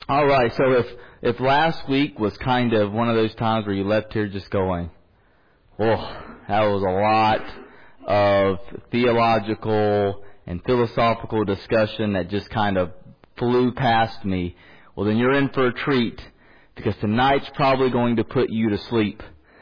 All right, so if last week was kind of one of those times where you left here just going, oh, that was a lot of theological and philosophical discussion that just kind of flew past me, well, then you're in for a treat, because tonight's probably going to put you to sleep.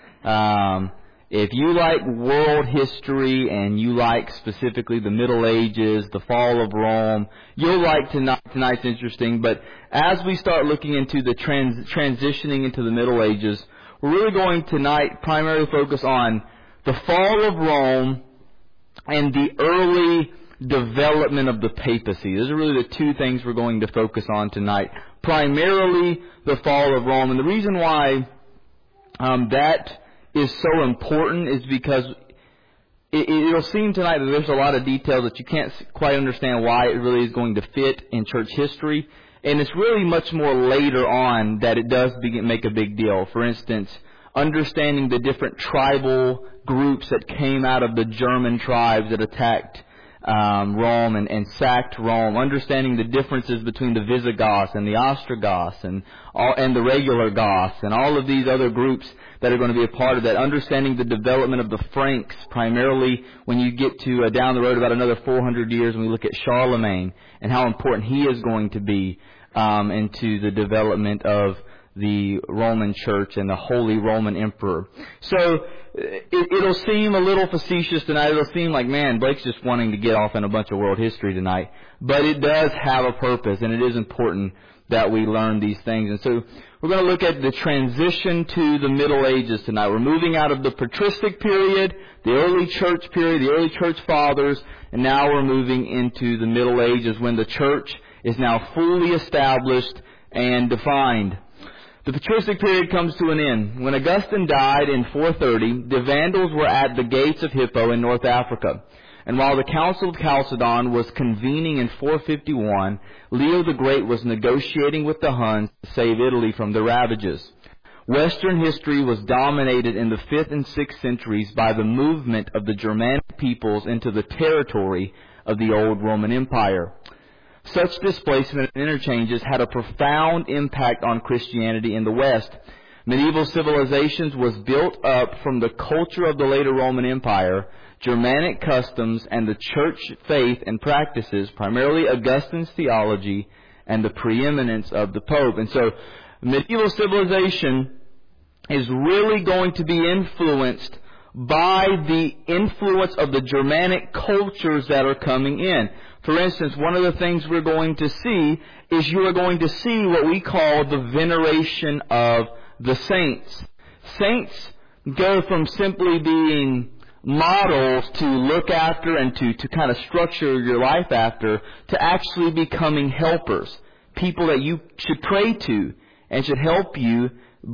If you like world history and you like specifically the Middle Ages, the fall of Rome, you'll like tonight's interesting. But as we start looking into the transitioning into the Middle Ages, we're really going tonight primarily focus on the fall of Rome and the early development of the papacy. Those are really the two things we're going to focus on tonight. Primarily the fall of Rome. And the reason why that is so important is because it'll seem tonight that there's a lot of details that you can't quite understand why it really is going to fit in church history. And it's really much more later on that it does make a big deal. For instance, understanding the different tribal groups that came out of the German tribes that attacked Rome and sacked Rome, understanding the differences between the Visigoths and the Ostrogoths and the regular Goths and all of these other groups that are going to be a part of that, understanding the development of the Franks, primarily when you get to down the road about another 400 years when we look at Charlemagne and how important he is going to be into the development of the Roman Church and the Holy Roman Emperor. So it'll seem a little facetious tonight. It'll seem like, man, Blake's just wanting to get off in a bunch of world history tonight. But it does have a purpose, and it is important that we learn these things. And so we're going to look at the transition to the Middle Ages tonight. We're moving out of the patristic period, the early church period, the early church fathers, and now we're moving into the Middle Ages when the church is now fully established and defined. The patristic period comes to an end. When Augustine died in 430, the Vandals were at the gates of Hippo in North Africa. And while the Council of Chalcedon was convening in 451, Leo the Great was negotiating with the Huns to save Italy from the ravages. Western history was dominated in the 5th and 6th centuries by the movement of the Germanic peoples into the territory of the old Roman Empire. Such displacement and interchanges had a profound impact on Christianity in the West. Medieval civilizations was built up from the culture of the later Roman Empire, Germanic customs, and the church faith and practices, primarily Augustine's theology and the preeminence of the Pope. And so medieval civilization is really going to be influenced by the influence of the Germanic cultures that are coming in. For instance, one of the things we're going to see is you are going to see what we call the veneration of the saints. Saints go from simply being models to look after and to kind of structure your life after, to actually becoming helpers. People that you should pray to and should help you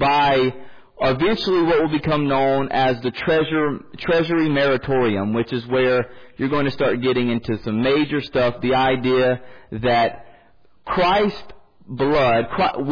by eventually what will become known as the Treasury Meritorium, which is where you're going to start getting into some major stuff. The idea that Christ's blood,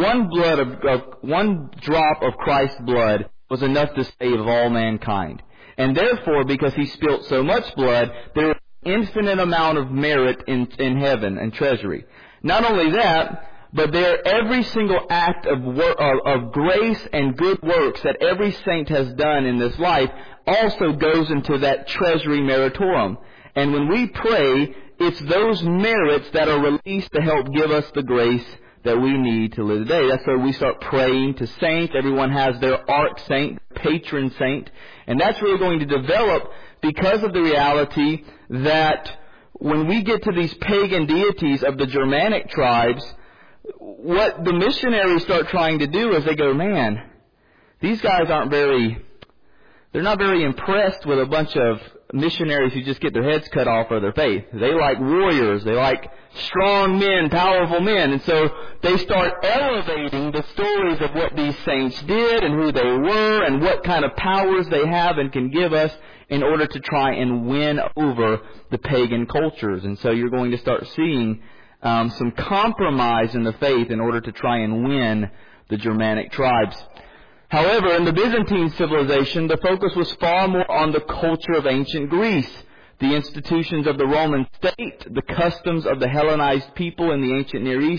one drop of Christ's blood was enough to save all mankind. And therefore, because He spilt so much blood, there is an infinite amount of merit in heaven and treasury. Not only that, but every single act of grace and good works that every saint has done in this life also goes into that Treasury Meritorium. And when we pray, it's those merits that are released to help give us the grace that we need to live today. That's where we start praying to saints. Everyone has their arch saint, patron saint. And that's really going to develop because of the reality that when we get to these pagan deities of the Germanic tribes, what the missionaries start trying to do is they go, man, these guys they're not very impressed with a bunch of missionaries who just get their heads cut off for their faith. They like warriors. They like strong men, powerful men. And so they start elevating the stories of what these saints did and who they were and what kind of powers they have and can give us in order to try and win over the pagan cultures. And so you're going to start seeing some compromise in the faith in order to try and win the Germanic tribes. However, in the Byzantine civilization, the focus was far more on the culture of ancient Greece, the institutions of the Roman state, the customs of the Hellenized people in the ancient Near East,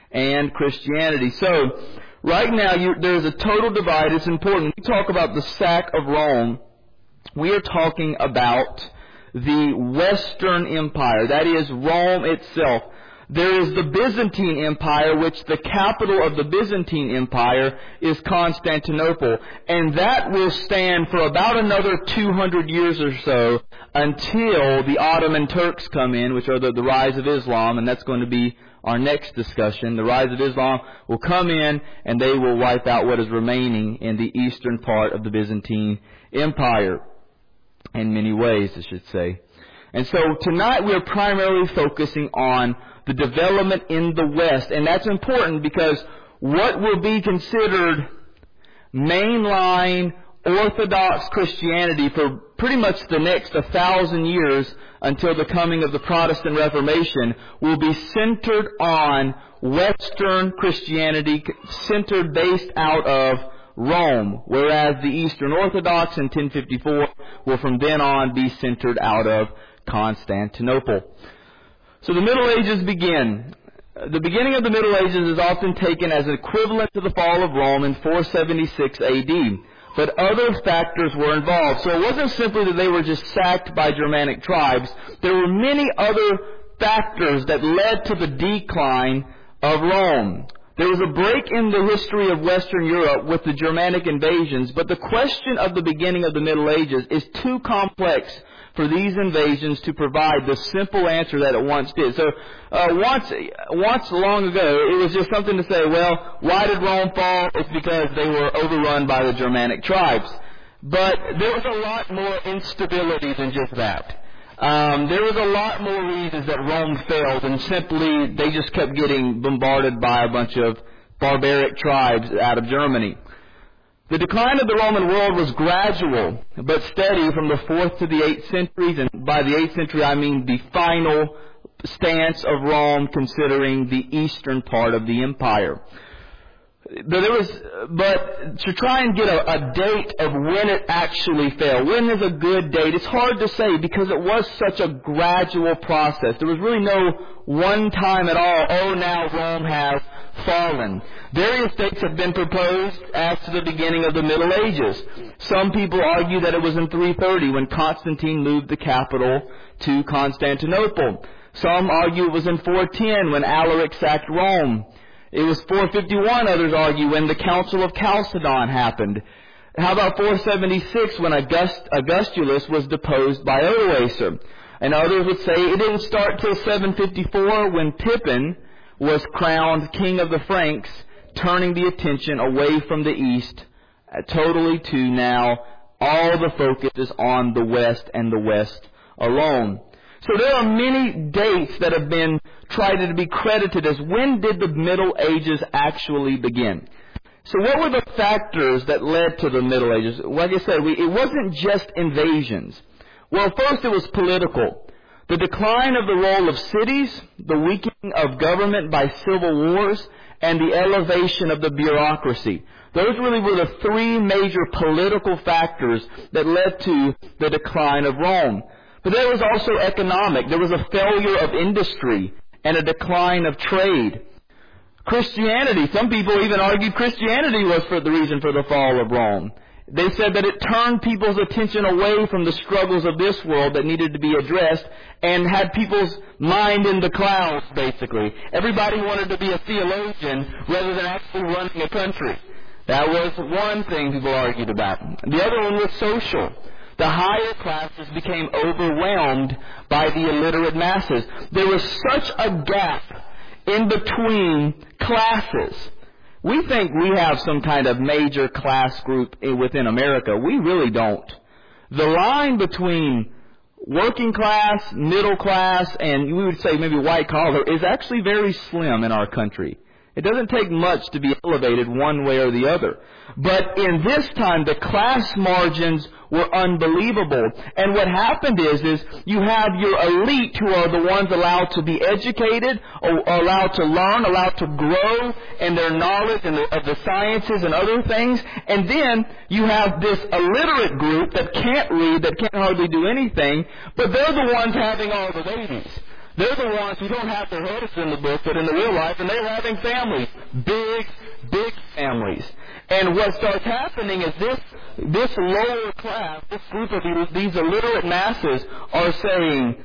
and Christianity. So, right now, there's a total divide. It's important. When we talk about the sack of Rome, we are talking about the Western Empire. That is, Rome itself. There is the Byzantine Empire, which the capital of the Byzantine Empire is Constantinople. And that will stand for about another 200 years or so until the Ottoman Turks come in, which are the rise of Islam, and that's going to be our next discussion. The rise of Islam will come in, and they will wipe out what is remaining in the eastern part of the Byzantine Empire. In many ways, I should say. And so tonight we're primarily focusing on the development in the West. And that's important because what will be considered mainline Orthodox Christianity for pretty much the next 1,000 years until the coming of the Protestant Reformation will be centered on Western Christianity, centered based out of Rome, whereas the Eastern Orthodox in 1054 will from then on be centered out of Constantinople. So the Middle Ages begin. The beginning of the Middle Ages is often taken as equivalent to the fall of Rome in 476 AD. But other factors were involved. So it wasn't simply that they were just sacked by Germanic tribes. There were many other factors that led to the decline of Rome. There was a break in the history of Western Europe with the Germanic invasions, but the question of the beginning of the Middle Ages is too complex for these invasions to provide the simple answer that it once did. So once long ago, it was just something to say, well, why did Rome fall? It's because they were overrun by the Germanic tribes. But there was a lot more instability than just that. There was a lot more reasons that Rome failed, and simply they just kept getting bombarded by a bunch of barbaric tribes out of Germany. The decline of the Roman world was gradual but steady from the 4th to the 8th centuries, and by the 8th century I mean the final stance of Rome considering the eastern part of the empire. But to try and get a date of when it actually fell, when is a good date, it's hard to say because it was such a gradual process. There was really no one time at all, oh, now Rome has fallen. Various dates have been proposed as to the beginning of the Middle Ages. Some people argue that it was in 330 when Constantine moved the capital to Constantinople. Some argue it was in 410 when Alaric sacked Rome. It was 451, others argue, when the Council of Chalcedon happened. How about 476 when Augustulus was deposed by Odoacer? And others would say it didn't start till 754 when Pippin was crowned king of the Franks, turning the attention away from the east totally to now all the focus is on the west and the west alone. So there are many dates that have been tried to be credited as when did the Middle Ages actually begin. So what were the factors that led to the Middle Ages? Like I said, it wasn't just invasions. Well, first it was political. The decline of the role of cities, the weakening of government by civil wars, and the elevation of the bureaucracy. Those really were the three major political factors that led to the decline of Rome. But there was also economic. There was a failure of industry and a decline of trade. Christianity, some people even argued Christianity was the reason for the fall of Rome. They said that it turned people's attention away from the struggles of this world that needed to be addressed and had people's mind in the clouds, basically. Everybody wanted to be a theologian rather than actually running a country. That was one thing people argued about. The other one was social. The higher classes became overwhelmed by the illiterate masses. There was such a gap in between classes. We think we have some kind of major class group within America. We really don't. The line between working class, middle class, and we would say maybe white collar is actually very slim in our country. It doesn't take much to be elevated one way or the other. But in this time, the class margins were unbelievable. And what happened is you have your elite who are the ones allowed to be educated, or allowed to learn, allowed to grow in their knowledge of the sciences and other things. And then you have this illiterate group that can't read, that can't hardly do anything, but they're the ones having all the babies. They're the ones who don't have their heads in the book, but in the real life, and they're having families. Big, big families. And what starts happening is this lower class, this group of these illiterate masses are saying,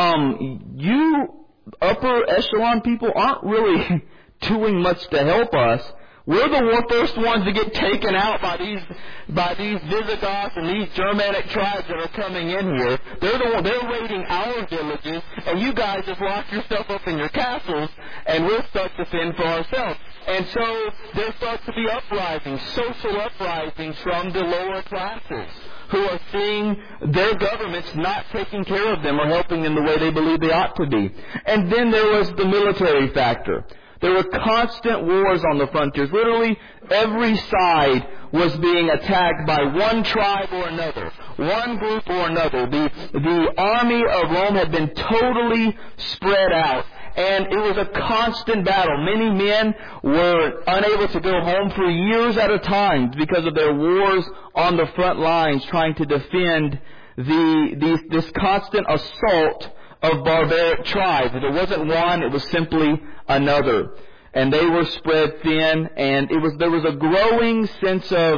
you upper echelon people aren't really doing much to help us. We're the first ones to get taken out by these Visigoths and these Germanic tribes that are coming in here. They're raiding our villages, and you guys just lock yourself up in your castles, and we're stuck to fend for ourselves. And so there starts to be uprisings, social uprisings from the lower classes, who are seeing their governments not taking care of them or helping them the way they believe they ought to be. And then there was the military factor. There were constant wars on the frontiers. Literally, every side was being attacked by one tribe or another, one group or another. The army of Rome had been totally spread out, and it was a constant battle. Many men were unable to go home for years at a time because of their wars on the front lines, trying to defend this constant assault of barbaric tribes. If it wasn't one, it was simply another. And they were spread thin, and there was a growing sense of,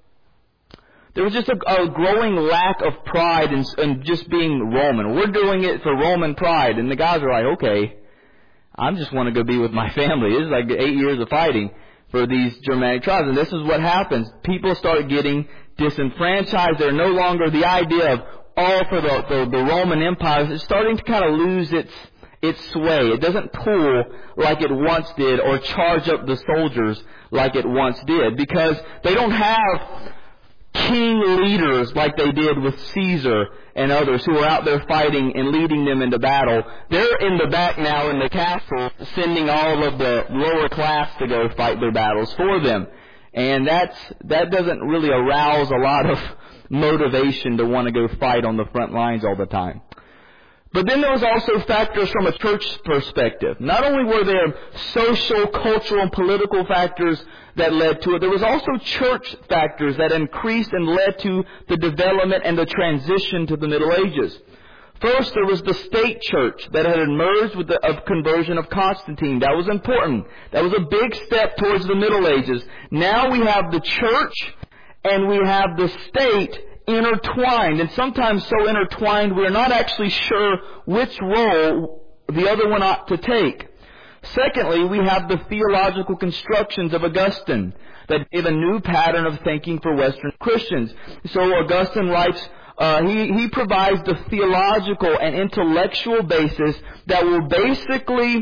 there was just a growing lack of pride in just being Roman. We're doing it for Roman pride. And the guys are like, okay, I just want to go be with my family. This is like 8 years of fighting for these Germanic tribes. And this is what happens. People start getting disenfranchised. They're no longer the idea of all for the Roman Empire. It's starting to kind of lose its sway. It doesn't pull like it once did or charge up the soldiers like it once did, because they don't have king leaders like they did with Caesar and others who are out there fighting and leading them into battle. They're in the back now in the castle, sending all of the lower class to go fight their battles for them. And that doesn't really arouse a lot of motivation to want to go fight on the front lines all the time. But then there was also factors from a church perspective. Not only were there social, cultural, and political factors that led to it, there was also church factors that increased and led to the development and the transition to the Middle Ages. First, there was the state church that had emerged with the conversion of Constantine. That was important. That was a big step towards the Middle Ages. Now we have the church and we have the state intertwined, and sometimes so intertwined we're not actually sure which role the other one ought to take. Secondly, we have the theological constructions of Augustine that gave a new pattern of thinking for Western Christians. So Augustine writes, he provides the theological and intellectual basis that will basically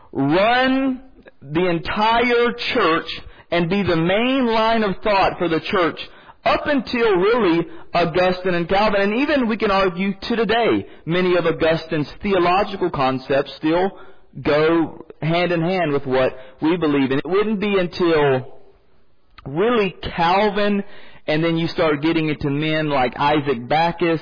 run the entire church and be the main line of thought for the church up until really Augustine and Calvin. And even we can argue to today, many of Augustine's theological concepts still go hand in hand with what we believe in. It wouldn't be until really Calvin, and then you start getting into men like Isaac Backus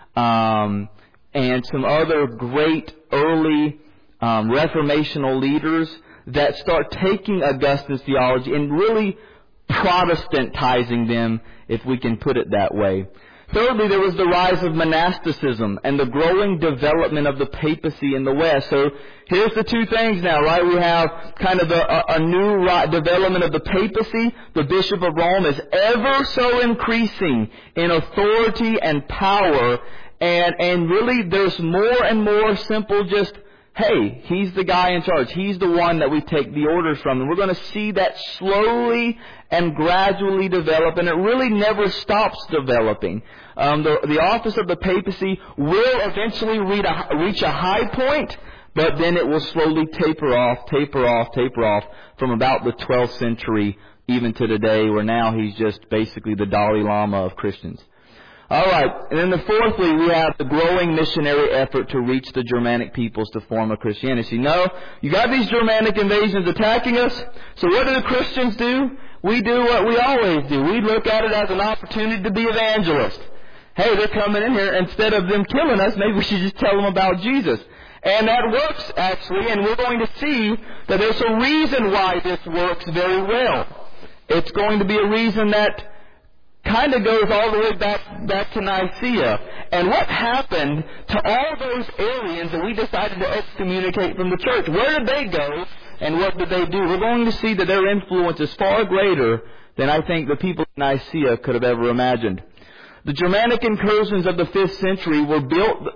and some other great early reformational leaders that start taking Augustine's theology and really Protestantizing them, if we can put it that way. Thirdly, there was the rise of monasticism and the growing development of the papacy in the West. So here's the two things now, right? We have kind of a new development of the papacy. The Bishop of Rome is ever so increasing in authority and power. And really there's more and more simple just, hey, he's the guy in charge. He's the one that we take the orders from. And we're going to see that slowly and gradually develop. And it really never stops developing. The office of the papacy will eventually reach a high point, but then it will slowly taper off from about the 12th century even to today, where now he's just basically the Dalai Lama of Christians. All right, and then fourthly, we have the growing missionary effort to reach the Germanic peoples to form a Christianity. No, you got these Germanic invasions attacking us, so what do the Christians do? We do what we always do. We look at it as an opportunity to be evangelists. Hey, they're coming in here. Instead of them killing us, maybe we should just tell them about Jesus. And that works, actually, and we're going to see that there's a reason why this works very well. It's going to be a reason that kind of goes all the way back to Nicaea. And what happened to all those Arians that we decided to excommunicate from the church? Where did they go, and what did they do? We're going to see that their influence is far greater than I think the people in Nicaea could have ever imagined. The Germanic incursions of the 5th century were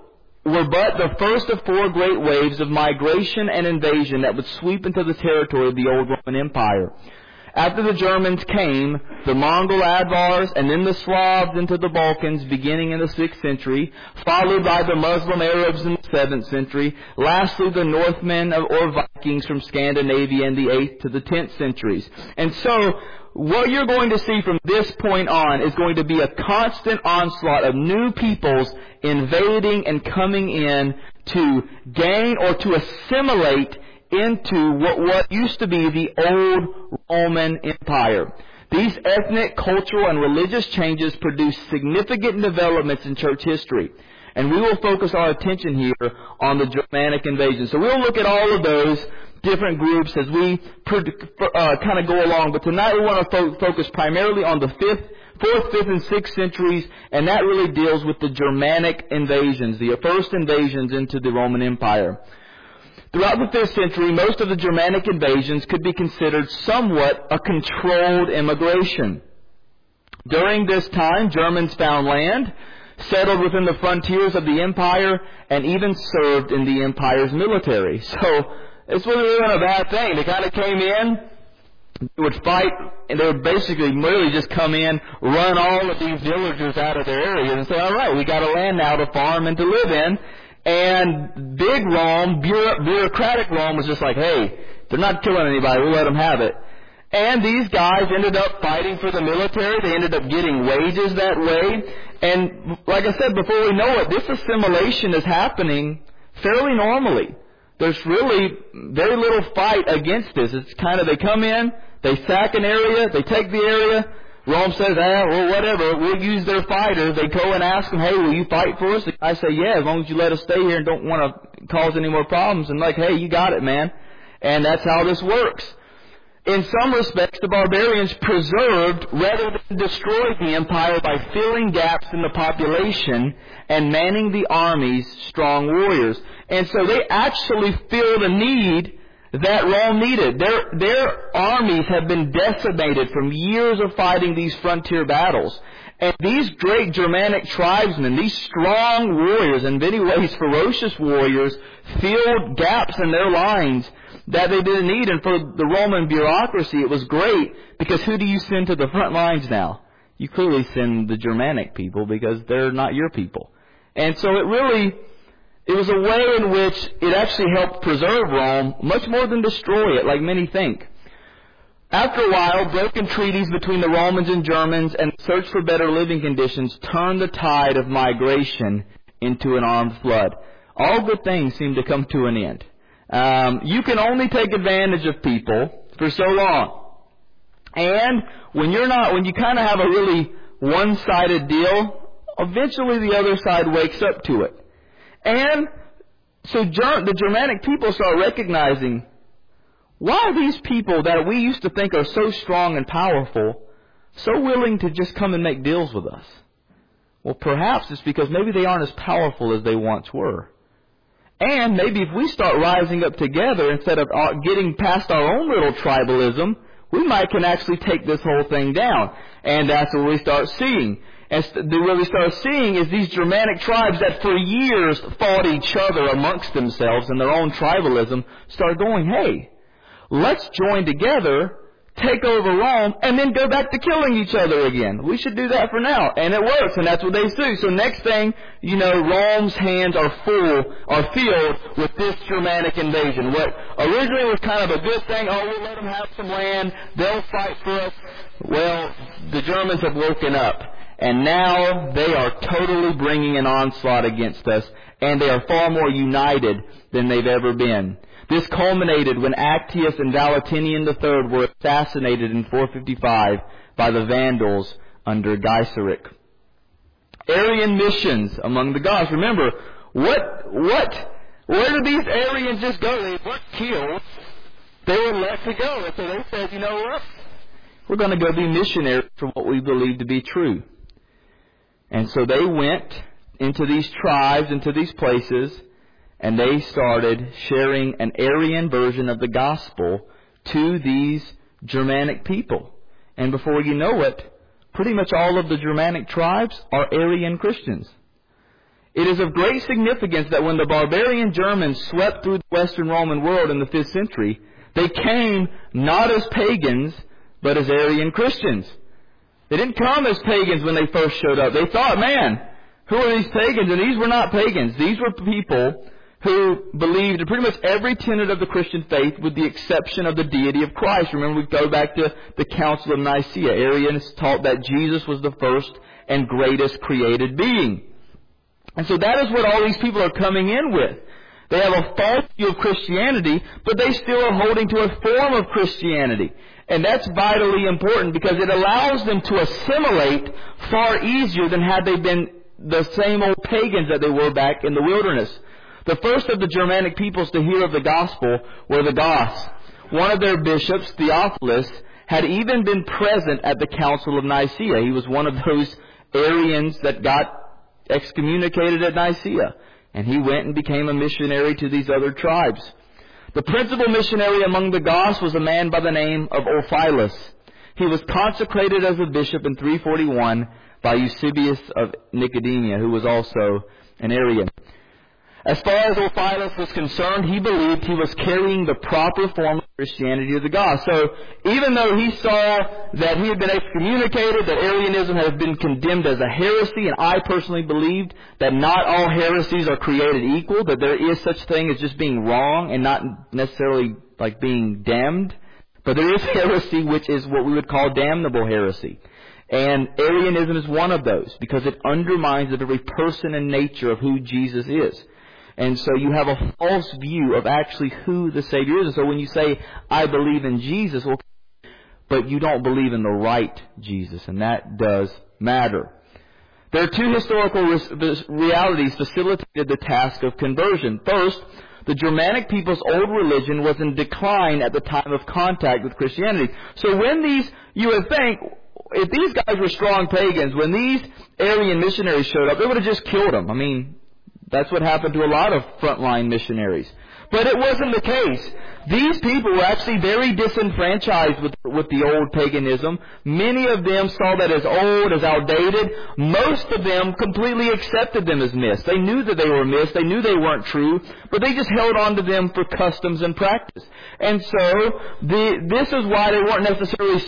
but the first of 4 great waves of migration and invasion that would sweep into the territory of the old Roman Empire. After the Germans came the Mongol Avars and then the Slavs into the Balkans beginning in the 6th century, followed by the Muslim Arabs in the 7th century, lastly the Northmen or Vikings from Scandinavia in the 8th to the 10th centuries. And so, what you're going to see from this point on is going to be a constant onslaught of new peoples invading and coming in to gain or to assimilate into what used to be the old Roman Empire. These ethnic, cultural, and religious changes produced significant developments in church history. And we will focus our attention here on the Germanic invasion. So we'll look at all of those different groups as we kind of go along. But tonight we want to focus primarily on the 4th, 5th, and 6th centuries, and that really deals with the Germanic invasions, the first invasions into the Roman Empire. Throughout the 5th century, most of the Germanic invasions could be considered somewhat a controlled immigration. During this time, Germans found land, settled within the frontiers of the empire, and even served in the empire's military. So, this wasn't really a bad thing. They kind of came in, they would fight, and they would basically really just come in, run all of these villagers out of their areas and say, all right, we got a land now to farm and to live in. And big Rome, bureaucratic Rome was just like, hey, they're not killing anybody, we'll let them have it. And these guys ended up fighting for the military. They ended up getting wages that way. And like I said, before we know it, this assimilation is happening fairly normally. There's really very little fight against this. It's kind of, they come in, they sack an area, they take the area. Rome says, well, whatever, we'll use their fighters. They go and ask them, hey, will you fight for us? The guy say, yeah, as long as you let us stay here and don't want to cause any more problems. And like, hey, you got it, man. And that's how this works. In some respects, the barbarians preserved rather than destroyed the empire by filling gaps in the population and manning the armies strong warriors. And so they actually filled a need that Rome needed. Their armies have been decimated from years of fighting these frontier battles. And these great Germanic tribesmen, these strong warriors, in many ways ferocious warriors, filled gaps in their lines that they didn't need. And for the Roman bureaucracy, it was great, because who do you send to the front lines now? You clearly send the Germanic people, because they're not your people. And so it was a way in which it actually helped preserve Rome much more than destroy it, like many think. After a while, broken treaties between the Romans and Germans and the search for better living conditions turned the tide of migration into an armed flood. All good things seem to come to an end. You can only take advantage of people for so long. And when you kind of have a really one-sided deal, eventually the other side wakes up to it. And so the Germanic people start recognizing, why are these people that we used to think are so strong and powerful so willing to just come and make deals with us? Well, perhaps it's because maybe they aren't as powerful as they once were. And maybe if we start rising up together instead of getting past our own little tribalism, we can actually take this whole thing down. And that's what we start seeing. And what we start seeing is these Germanic tribes that for years fought each other amongst themselves in their own tribalism start going, hey, let's join together, take over Rome, and then go back to killing each other again. We should do that for now. And it works, and that's what they do. So next thing, Rome's hands are filled with this Germanic invasion. What originally was kind of a good thing, we'll let them have some land, they'll fight for us. Well, the Germans have woken up. And now they are totally bringing an onslaught against us, and they are far more united than they've ever been. This culminated when Actius and Valentinian III were assassinated in 455 by the Vandals under Gaiseric. Arian missions among the Goths. Remember, where did these Arians just go? They weren't killed. They were let to go. And so they said, you know what? We're going to go be missionaries for what we believe to be true. And so they went into these tribes, into these places, and they started sharing an Aryan version of the gospel to these Germanic people. And before you know it, pretty much all of the Germanic tribes are Aryan Christians. It is of great significance that when the barbarian Germans swept through the Western Roman world in the 5th century, they came not as pagans, but as Aryan Christians. They didn't come as pagans when they first showed up. They thought, man, who are these pagans? And these were not pagans. These were people who believed in pretty much every tenet of the Christian faith with the exception of the deity of Christ. Remember, we go back to the Council of Nicaea. Arians taught that Jesus was the first and greatest created being. And so that is what all these people are coming in with. They have a false view of Christianity, but they still are holding to a form of Christianity. And that's vitally important because it allows them to assimilate far easier than had they been the same old pagans that they were back in the wilderness. The first of the Germanic peoples to hear of the gospel were the Goths. One of their bishops, Theophilus, had even been present at the Council of Nicaea. He was one of those Arians that got excommunicated at Nicaea. And he went and became a missionary to these other tribes. The principal missionary among the Goths was a man by the name of Ulfilas. He was consecrated as a bishop in 341 by Eusebius of Nicomedia, who was also an Arian. As far as Ulfilas was concerned, he believed he was carrying the proper form of Christianity to the Goths. So even though he saw that he had been excommunicated, that Arianism had been condemned as a heresy, and I personally believed that not all heresies are created equal, that there is such thing as just being wrong and not necessarily like being damned. But there is heresy which is what we would call damnable heresy. And Arianism is one of those because it undermines the very person and nature of who Jesus is. And so you have a false view of actually who the Savior is. And so when you say, I believe in Jesus, well, but you don't believe in the right Jesus, and that does matter. There are two historical realities facilitated the task of conversion. First, the Germanic people's old religion was in decline at the time of contact with Christianity. So when you would think, if these guys were strong pagans, when these Aryan missionaries showed up, they would have just killed them. I mean, that's what happened to a lot of frontline missionaries. But it wasn't the case. These people were actually very disenfranchised with the old paganism. Many of them saw that as old, as outdated. Most of them completely accepted them as myths. They knew that they were myths. They knew they weren't true. But they just held on to them for customs and practice. And so this is why they weren't necessarily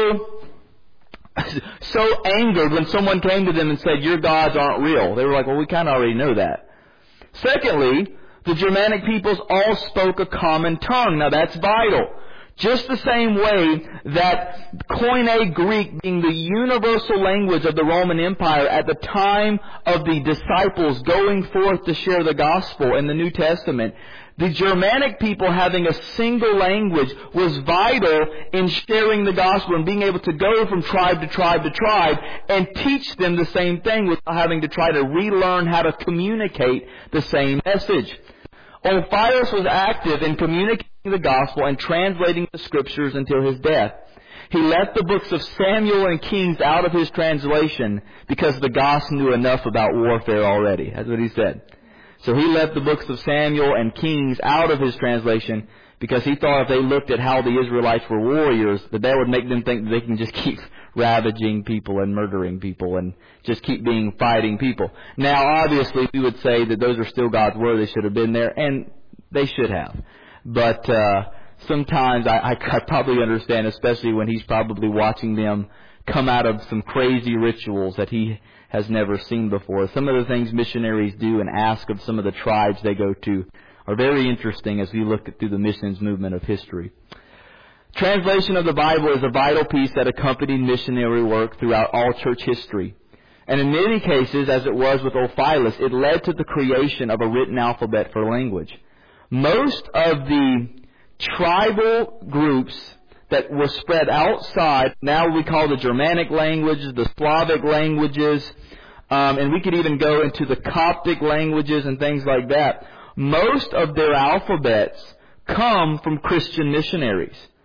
so angered when someone came to them and said, your gods aren't real. They were like, well, we kind of already know that. Secondly, the Germanic peoples all spoke a common tongue. Now that's vital. Just the same way that Koine Greek being the universal language of the Roman Empire at the time of the disciples going forth to share the gospel in the New Testament, the Germanic people having a single language was vital in sharing the gospel and being able to go from tribe to tribe to tribe and teach them the same thing without having to try to relearn how to communicate the same message. Ulfilas was active in communicating the gospel and translating the scriptures until his death. He left the books of Samuel and Kings out of his translation because the Goths knew enough about warfare already. That's what he said. So he left the books of Samuel and Kings out of his translation because he thought if they looked at how the Israelites were warriors, that would make them think that they can just keep ravaging people and murdering people and just keep being fighting people. Now, obviously, we would say that those are still God's word. They should have been there, and they should have. But sometimes I probably understand, especially when he's probably watching them come out of some crazy rituals that he has never seen before. Some of the things missionaries do and ask of some of the tribes they go to are very interesting as we look through the missions movement of history. Translation of the Bible is a vital piece that accompanied missionary work throughout all church history. And in many cases, as it was with Ulfilas, it led to the creation of a written alphabet for language. Most of the tribal groups that were spread outside, now we call the Germanic languages, the Slavic languages, and we could even go into the Coptic languages and things like that. Most of their alphabets come from Christian missionaries.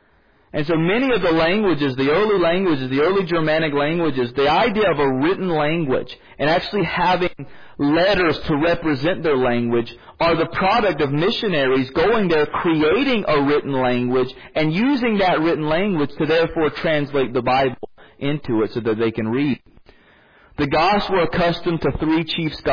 And so many of the languages, the early Germanic languages, the idea of a written language and actually having letters to represent their language are the product of missionaries going there, creating a written language, and using that written language to therefore translate the Bible into it so that they can read. The Goths were accustomed to three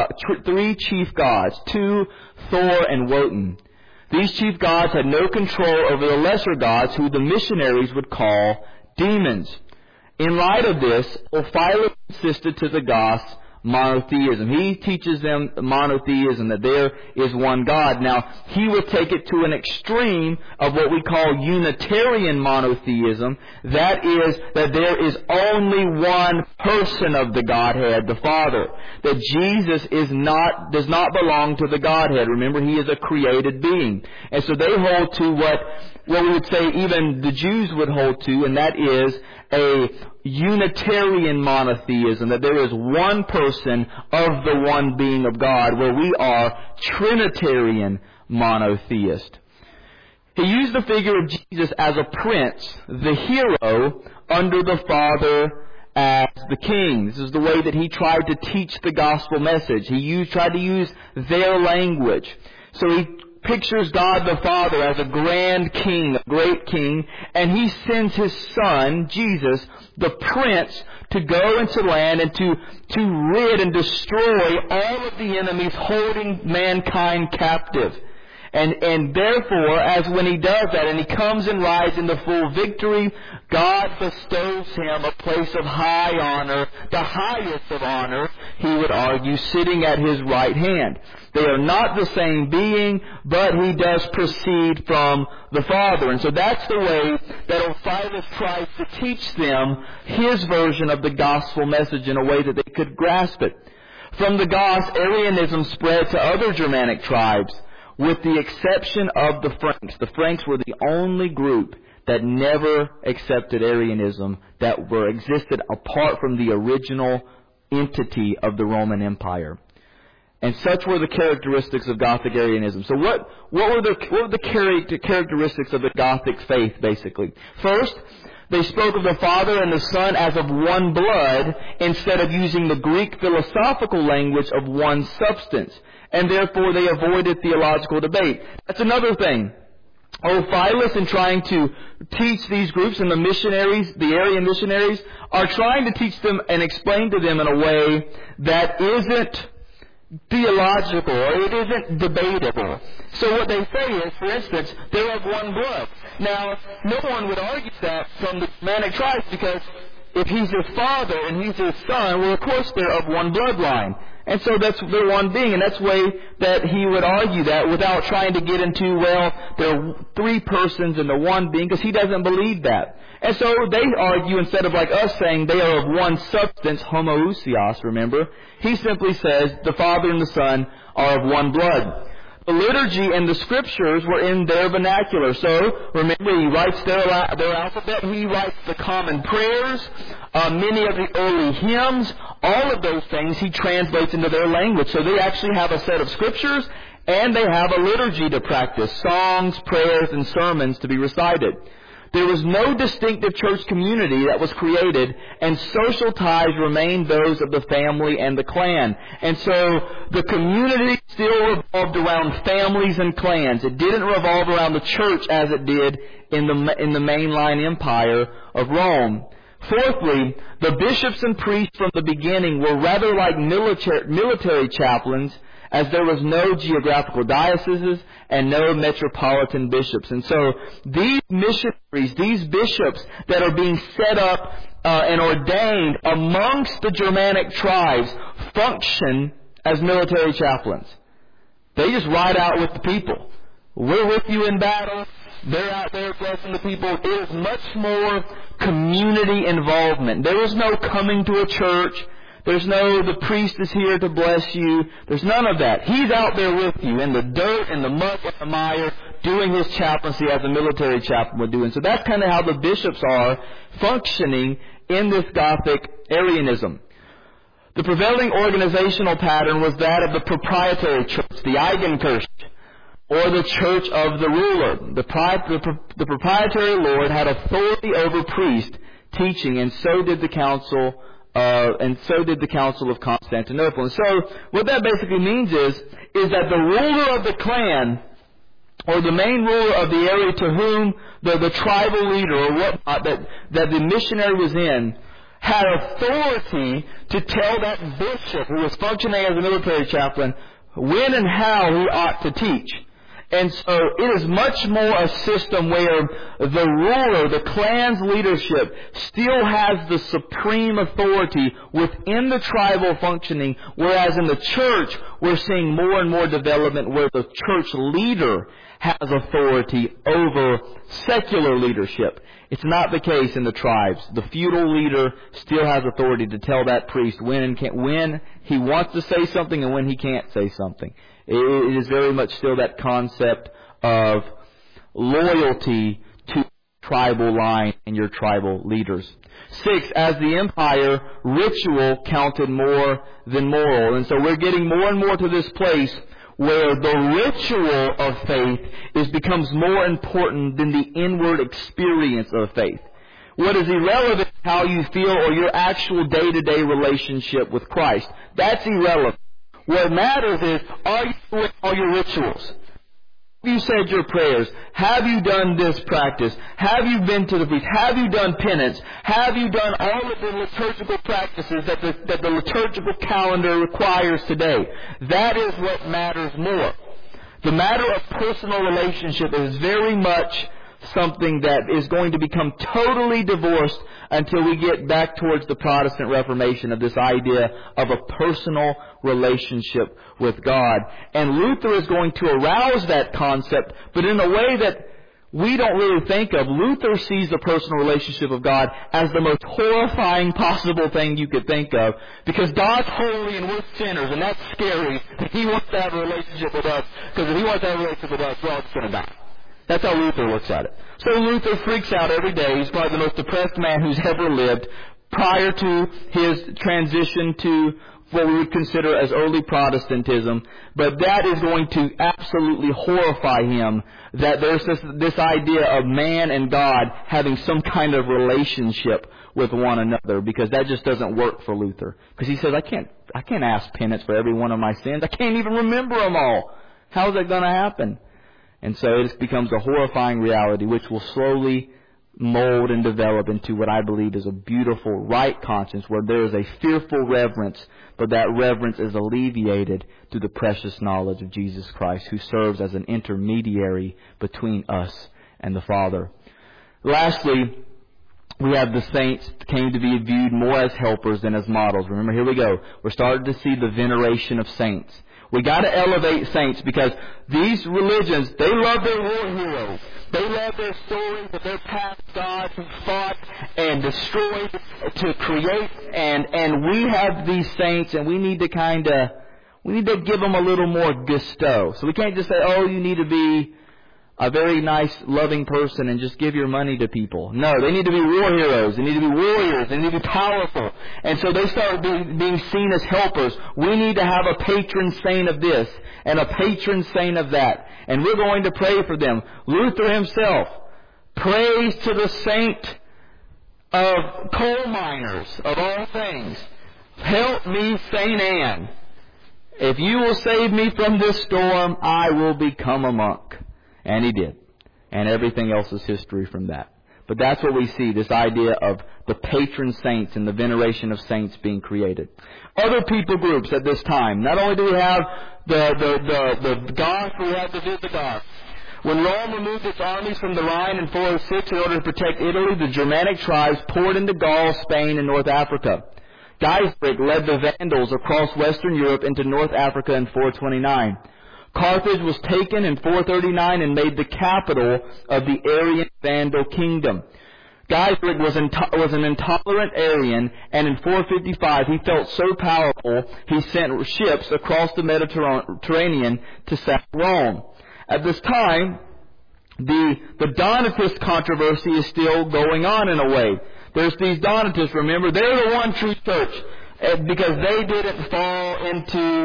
chief gods, Tu, Thor, and Wotan. These chief gods had no control over the lesser gods, who the missionaries would call demons. In light of this, Ulfilas insisted to the Goths monotheism. He teaches them monotheism, that there is one God. Now, he would take it to an extreme of what we call Unitarian monotheism. That is, that there is only one person of the Godhead, the Father. That Jesus does not belong to the Godhead. Remember, he is a created being. And so they hold to what we would say even the Jews would hold to, and that is a Unitarian monotheism, that there is one person of the one being of God, where we are Trinitarian monotheist. He used the figure of Jesus as a prince, the hero, under the Father as the king. This is the way that he tried to teach the gospel message. He tried to use their language. So he pictures God the Father as a grand king, a great king, and he sends his son, Jesus, the prince, to go into land and to rid and destroy all of the enemies holding mankind captive. And therefore, as when he does that and he comes and rides into full victory, God bestows him a place of high honor, the highest of honor, he would argue, sitting at his right hand. They are not the same being, but he does proceed from the Father. And so that's the way that Ulfilas tries to teach them his version of the gospel message in a way that they could grasp it. From the Goths, Arianism spread to other Germanic tribes, with the exception of the Franks. The Franks were the only group that never accepted Arianism, that existed apart from the original entity of the Roman Empire. And such were the characteristics of Gothic Arianism. So what were the characteristics of the Gothic faith, basically? First, they spoke of the Father and the Son as of one blood, instead of using the Greek philosophical language of one substance. And therefore they avoided theological debate. That's another thing. Ulfilas, in trying to teach these groups, and the missionaries, the Arian missionaries, are trying to teach them and explain to them in a way that isn't theological, or it isn't debatable. So what they say is, for instance, they're of one blood. Now, no one would argue that from the Germanic tribes, because if he's his father and he's his son, well, of course they're of one bloodline. And so they're one being, and that's the way that he would argue that without trying to get into, well, there are three persons in the one being, because he doesn't believe that. And so they argue, instead of like us saying they are of one substance, homoousios, remember, he simply says the Father and the Son are of one blood. The liturgy and the scriptures were in their vernacular. So, remember, he writes their alphabet. He writes the common prayers, many of the early hymns. All of those things he translates into their language. So they actually have a set of scriptures, and they have a liturgy to practice, songs, prayers, and sermons to be recited. There was no distinctive church community that was created, and social ties remained those of the family and the clan. And so the community still revolved around families and clans. It didn't revolve around the church as it did in the mainline empire of Rome. Fourthly, the bishops and priests from the beginning were rather like military chaplains, as there was no geographical dioceses and no metropolitan bishops. And so these missionaries, these bishops that are being set up and ordained amongst the Germanic tribes, function as military chaplains. They just ride out with the people. We're with you in battle. They're out there blessing the people. It is much more community involvement. There is no coming to a church. There's no, the priest is here to bless you. There's none of that. He's out there with you in the dirt, in the muck, in the mire, doing his chaplaincy as a military chaplain would do. And so that's kind of how the bishops are functioning in this Gothic Arianism. The prevailing organizational pattern was that of the proprietary church, the Eigenkirche. or the church of the ruler. The proprietary lord had authority over priest teaching, and so did the council of Constantinople. And so what that basically means is that the ruler of the clan, or the main ruler of the area to whom the tribal leader or whatnot that the missionary was in, had authority to tell that bishop who was functioning as a military chaplain when and how he ought to teach. And so it is much more a system where the ruler, the clan's leadership, still has the supreme authority within the tribal functioning, whereas in the church we're seeing more and more development where the church leader has authority over secular leadership. It's not the case in the tribes. The feudal leader still has authority to tell that priest when he wants to say something and when he can't say something. It is very much still that concept of loyalty to tribal line and your tribal leaders. 6, as the empire, ritual counted more than moral. And so we're getting more and more to this place where the ritual of faith becomes more important than the inward experience of faith. What is irrelevant is how you feel or your actual day-to-day relationship with Christ. That's irrelevant. What matters is, are you doing all your rituals? Have you said your prayers? Have you done this practice? Have you been to the priest? Have you done penance? Have you done all of the liturgical practices that the liturgical calendar requires today? That is what matters more. The matter of personal relationship is very much something that is going to become totally divorced until we get back towards the Protestant Reformation of this idea of a personal relationship with God. And Luther is going to arouse that concept, but in a way that we don't really think of. Luther sees the personal relationship of God as the most horrifying possible thing you could think of, because God's holy and we're sinners, and that's scary. He wants to have a relationship with us, because if He wants to have a relationship with us, we're all just going to die. That's how Luther looks at it. So Luther freaks out every day. He's probably the most depressed man who's ever lived prior to his transition to what we would consider as early Protestantism. But that is going to absolutely horrify him, that there's this idea of man and God having some kind of relationship with one another, because that just doesn't work for Luther. Because he says, I can't ask penance for every one of my sins. I can't even remember them all. How is that going to happen? And so it becomes a horrifying reality which will slowly mold and develop into what I believe is a beautiful, right conscience where there is a fearful reverence, but that reverence is alleviated through the precious knowledge of Jesus Christ, who serves as an intermediary between us and the Father. Lastly, we have the saints came to be viewed more as helpers than as models. Remember, here we go. We're starting to see the veneration of saints. We got to elevate saints, because these religions, they love their war heroes. They love their stories of their past gods who fought and destroyed to create. And we have these saints, and we need to give them a little more gusto. So we can't just say, oh, you need to be a very nice, loving person and just give your money to people. No, they need to be war heroes. They need to be warriors. They need to be powerful. And so they start being seen as helpers. We need to have a patron saint of this and a patron saint of that. And we're going to pray for them. Luther himself prays to the saint of coal miners, of all things. Help me, Saint Anne. If you will save me from this storm, I will become a monk. And he did. And everything else is history from that. But that's what we see, this idea of the patron saints and the veneration of saints being created. Other people groups at this time. Not only do we have the Goths, we have the Visigoths. When Rome removed its armies from the Rhine in 406 in order to protect Italy, the Germanic tribes poured into Gaul, Spain, and North Africa. Gaiseric led the Vandals across Western Europe into North Africa in 429. Carthage was taken in 439 and made the capital of the Arian Vandal kingdom. Gaiseric was an intolerant Arian, and in 455 he felt so powerful he sent ships across the Mediterranean to sack Rome. At this time, the Donatist controversy is still going on in a way. There's these Donatists, remember, they're the one true church, because they didn't fall into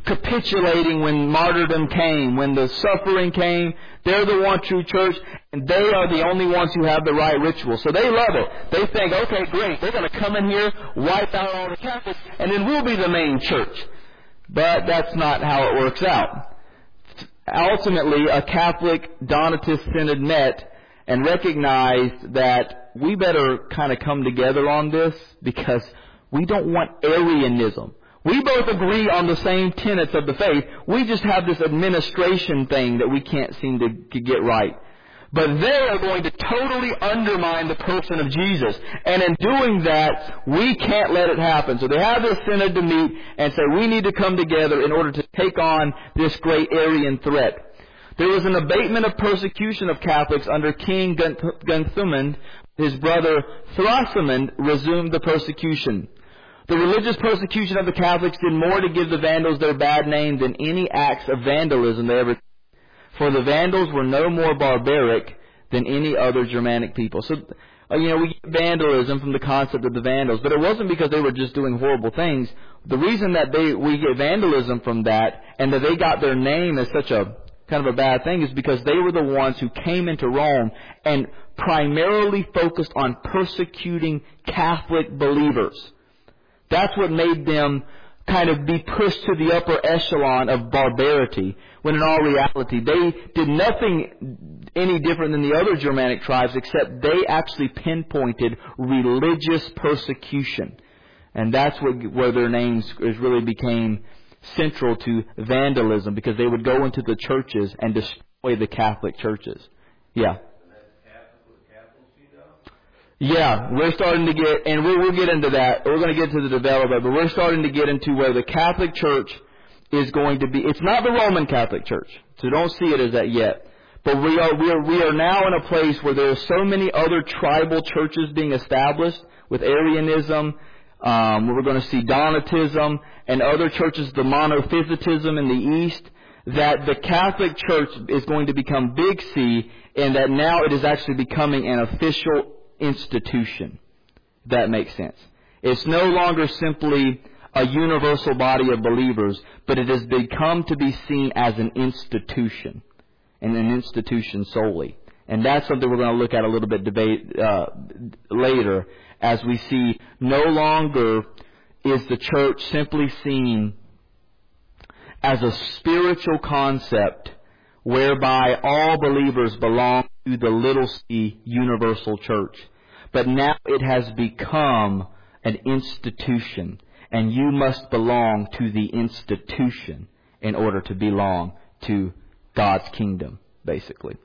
capitulating when martyrdom came, when the suffering came. They're the one true church, and they are the only ones who have the right ritual. So they love it. They think, okay, great, they're going to come in here, wipe out all the Catholics, and then we'll be the main church. But that's not how it works out. Ultimately, a Catholic Donatist Synod met and recognized that we better kind of come together on this because we don't want Arianism. We both agree on the same tenets of the faith. We just have this administration thing that we can't seem to get right. But they are going to totally undermine the person of Jesus. And in doing that, we can't let it happen. So they have this synod to meet and say, we need to come together in order to take on this great Arian threat. There was an abatement of persecution of Catholics under King Guthumund. His brother Thrasimund resumed the persecution. The religious persecution of the Catholics did more to give the Vandals their bad name than any acts of vandalism they ever did. For the Vandals were no more barbaric than any other Germanic people. So, we get vandalism from the concept of the Vandals, but it wasn't because they were just doing horrible things. The reason that we get vandalism from that, and that they got their name as such a kind of a bad thing, is because they were the ones who came into Rome and primarily focused on persecuting Catholic believers. That's what made them kind of be pushed to the upper echelon of barbarity, when in all reality they did nothing any different than the other Germanic tribes, except they actually pinpointed religious persecution. And that's where their names really became central to vandalism, because they would go into the churches and destroy the Catholic churches. Yeah. Yeah, we're starting to get, and we'll get into that. We're going to get to the development, but we're starting to get into where the Catholic Church is going to be. It's not the Roman Catholic Church, so don't see it as that yet. But we are now in a place where there are so many other tribal churches being established with Arianism. We're going to see Donatism and other churches, the monophysitism in the East, that the Catholic Church is going to become Big C, and that now it is actually becoming an official institution. If that makes sense. It's no longer simply a universal body of believers, but it has become to be seen as an institution, and an institution solely. And that's something we're going to look at a little bit later, as we see no longer is the church simply seen as a spiritual concept whereby all believers belong to the little c universal church. But now it has become an institution, and you must belong to the institution in order to belong to God's kingdom, basically.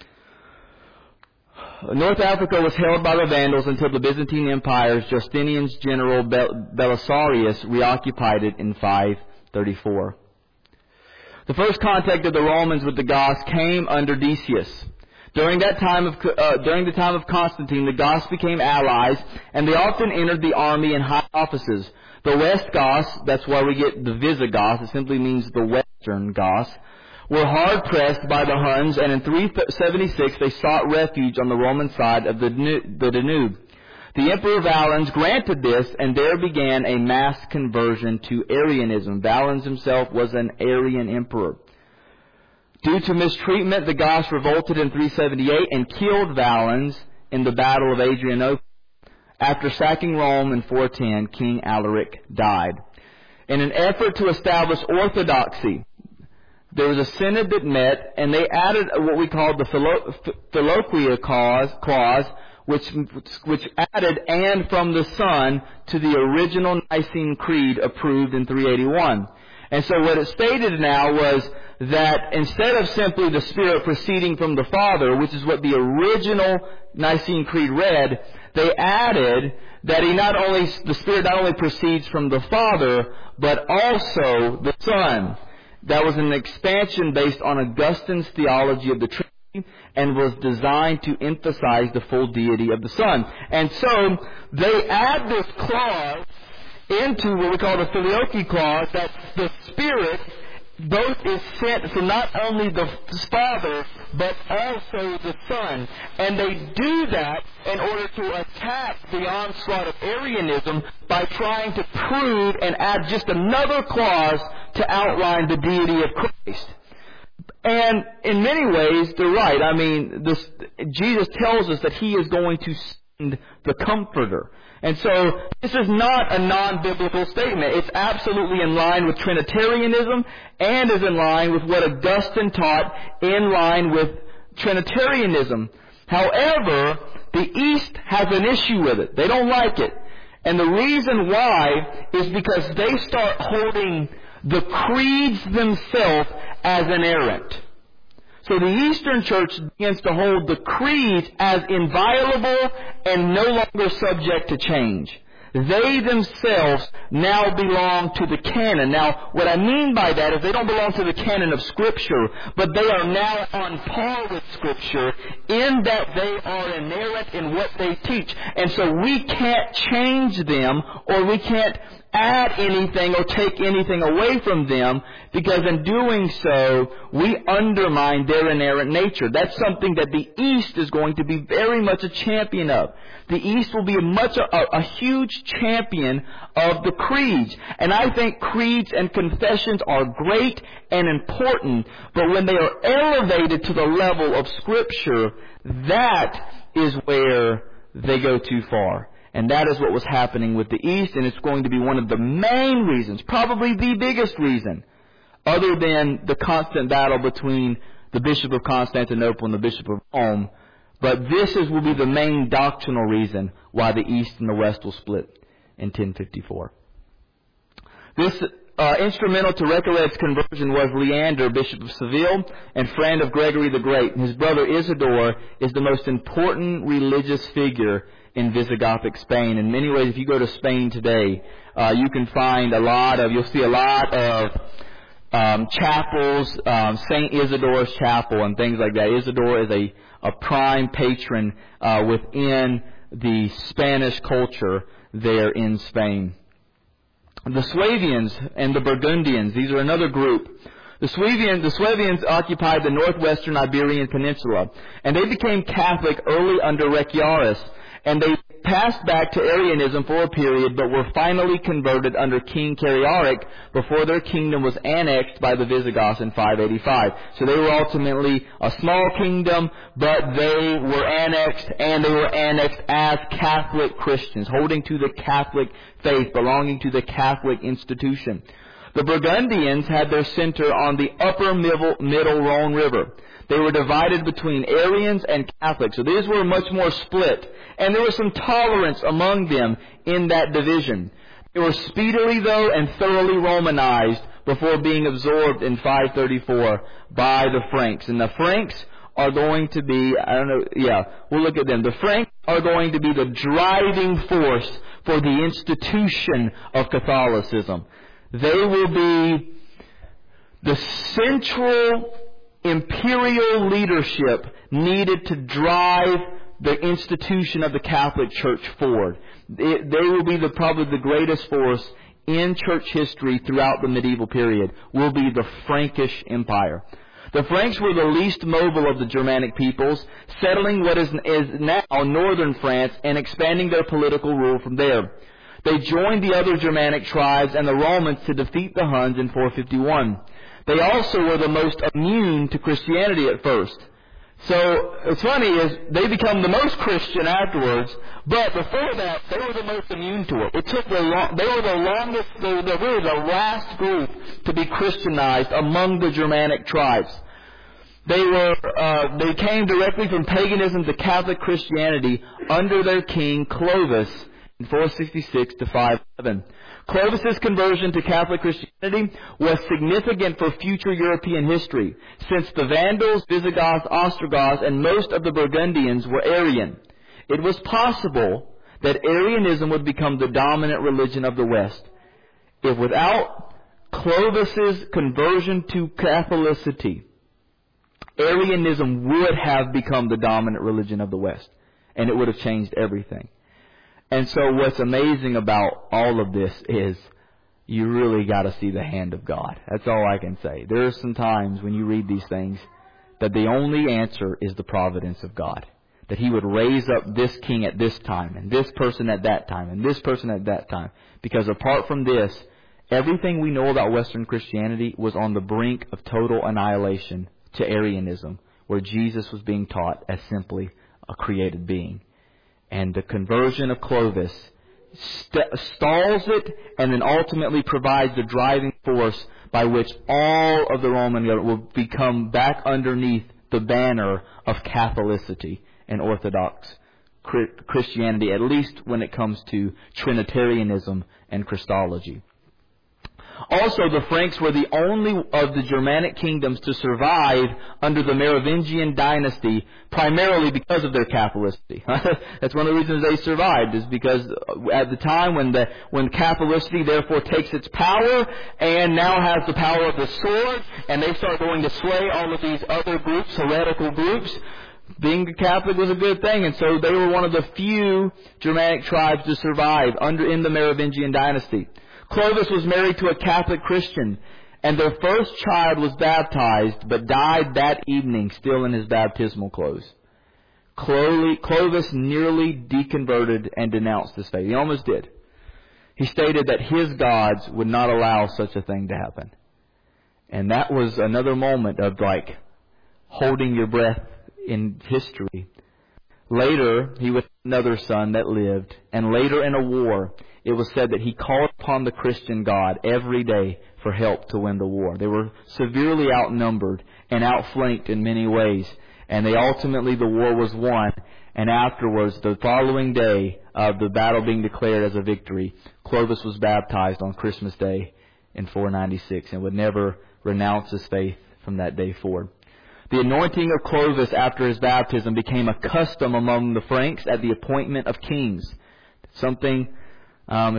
North Africa was held by the Vandals until the Byzantine Empire's Justinian's general Belisarius reoccupied it in 534. The first contact of the Romans with the Goths came under Decius. During the time of Constantine, the Goths became allies, and they often entered the army in high offices. The West Goths, that's why we get the Visigoths, it simply means the Western Goths, were hard-pressed by the Huns, and in 376 they sought refuge on the Roman side of the Danube. The Emperor Valens granted this, and there began a mass conversion to Arianism. Valens himself was an Arian emperor. Due to mistreatment, the Goths revolted in 378 and killed Valens in the Battle of Adrianople. After sacking Rome in 410, King Alaric died. In an effort to establish orthodoxy, there was a synod that met, and they added what we called the Philoquia clause, which added "and from the Son" to the original Nicene Creed approved in 381. And so what it stated now was that instead of simply the Spirit proceeding from the Father, which is what the original Nicene Creed read, they added that the Spirit not only proceeds from the Father, but also the Son. That was an expansion based on Augustine's theology of the Trinity, and was designed to emphasize the full deity of the Son. And so they add this clause into what we call the Filioque clause, that the Spirit both is sent from not only the Father, but also the Son. And they do that in order to attack the onslaught of Arianism by trying to prove and add just another clause to outline the deity of Christ. And in many ways, they're right. I mean, Jesus tells us that He is going to send the Comforter. And so this is not a non-biblical statement. It's absolutely in line with Trinitarianism and is in line with what Augustine taught, in line with Trinitarianism. However, the East has an issue with it. They don't like it. And the reason why is because they start holding the creeds themselves as inerrant. So the Eastern Church begins to hold the creeds as inviolable and no longer subject to change. They themselves now belong to the canon. Now, what I mean by that is they don't belong to the canon of Scripture, but they are now on par with Scripture in that they are inerrant in what they teach. And so we can't change them, or we can't add anything or take anything away from them, because in doing so, we undermine their inerrant nature. That's something that the East is going to be very much a champion of. The East will be a huge champion of the creeds. And I think creeds and confessions are great and important, but when they are elevated to the level of Scripture, that is where they go too far. And that is what was happening with the East, and it's going to be one of the main reasons, probably the biggest reason, other than the constant battle between the Bishop of Constantinople and the Bishop of Rome. But this will be the main doctrinal reason why the East and the West will split in 1054. This instrumental to Recollets' conversion was Leander, Bishop of Seville, and friend of Gregory the Great. And his brother Isidore is the most important religious figure in Visigothic Spain. In many ways, if you go to Spain today, you can find you'll see a lot of chapels, St. Isidore's Chapel and things like that. Isidore is a prime patron within the Spanish culture there in Spain. The Suevians and the Burgundians, these are another group. The Suevians occupied the northwestern Iberian Peninsula, and they became Catholic early under Rechiaris, and they passed back to Arianism for a period, but were finally converted under King Carriaric before their kingdom was annexed by the Visigoths in 585. So they were ultimately a small kingdom, but they were annexed, and they were annexed as Catholic Christians, holding to the Catholic faith, belonging to the Catholic institution. The Burgundians had their center on the upper middle Rhone River. They were divided between Arians and Catholics. So these were much more split. And there was some tolerance among them in that division. They were speedily, though, and thoroughly Romanized before being absorbed in 534 by the Franks. And the Franks are going to be, we'll look at them. The Franks are going to be the driving force for the institution of Catholicism. They will be the central imperial leadership needed to drive the institution of the Catholic Church forward. They will be probably the greatest force in church history throughout the medieval period, will be the Frankish Empire. The Franks were the least mobile of the Germanic peoples, settling what is now northern France and expanding their political rule from there. They joined the other Germanic tribes and the Romans to defeat the Huns in 451. They also were the most immune to Christianity at first. So, what's funny is they become the most Christian afterwards, but before that, they were the most immune to it. They were the last group to be Christianized among the Germanic tribes. They came directly from paganism to Catholic Christianity under their king Clovis in 466 to 511. Clovis' conversion to Catholic Christianity was significant for future European history, since the Vandals, Visigoths, Ostrogoths, and most of the Burgundians were Arian. It was possible that Arianism would become the dominant religion of the West. If without Clovis' conversion to Catholicity, Arianism would have become the dominant religion of the West, and it would have changed everything. And so what's amazing about all of this is you really got to see the hand of God. That's all I can say. There are some times when you read these things that the only answer is the providence of God. That He would raise up this king at this time, and this person at that time, and this person at that time. Because apart from this, Everything we know about Western Christianity was on the brink of total annihilation to Arianism, where Jesus was being taught as simply a created being. And the conversion of Clovis stalls it and then ultimately provides the driving force by which all of the Roman government will become back underneath the banner of Catholicity and Orthodox Christianity, at least when it comes to Trinitarianism and Christology. Also, the Franks were the only of the Germanic kingdoms to survive under the Merovingian dynasty, primarily because of their Catholicity. That's one of the reasons they survived, is because at the time when Catholicity therefore takes its power and now has the power of the sword, and they start going to slay all of these other groups, heretical groups, being a Catholic was a good thing, and so they were one of the few Germanic tribes to survive in the Merovingian dynasty. Clovis was married to a Catholic Christian, and their first child was baptized, but died that evening still in his baptismal clothes. Clovis nearly deconverted and denounced his faith. He almost did. He stated that his gods would not allow such a thing to happen. And that was another moment of holding your breath in history. Later, he was another son that lived, and later in a war, it was said that he called upon the Christian God every day for help to win the war. They were severely outnumbered and outflanked in many ways, and ultimately the war was won. And afterwards, the following day of the battle being declared as a victory, Clovis was baptized on Christmas Day in 496 and would never renounce his faith from that day forward. The anointing of Clovis after his baptism became a custom among the Franks at the appointment of kings. Something, I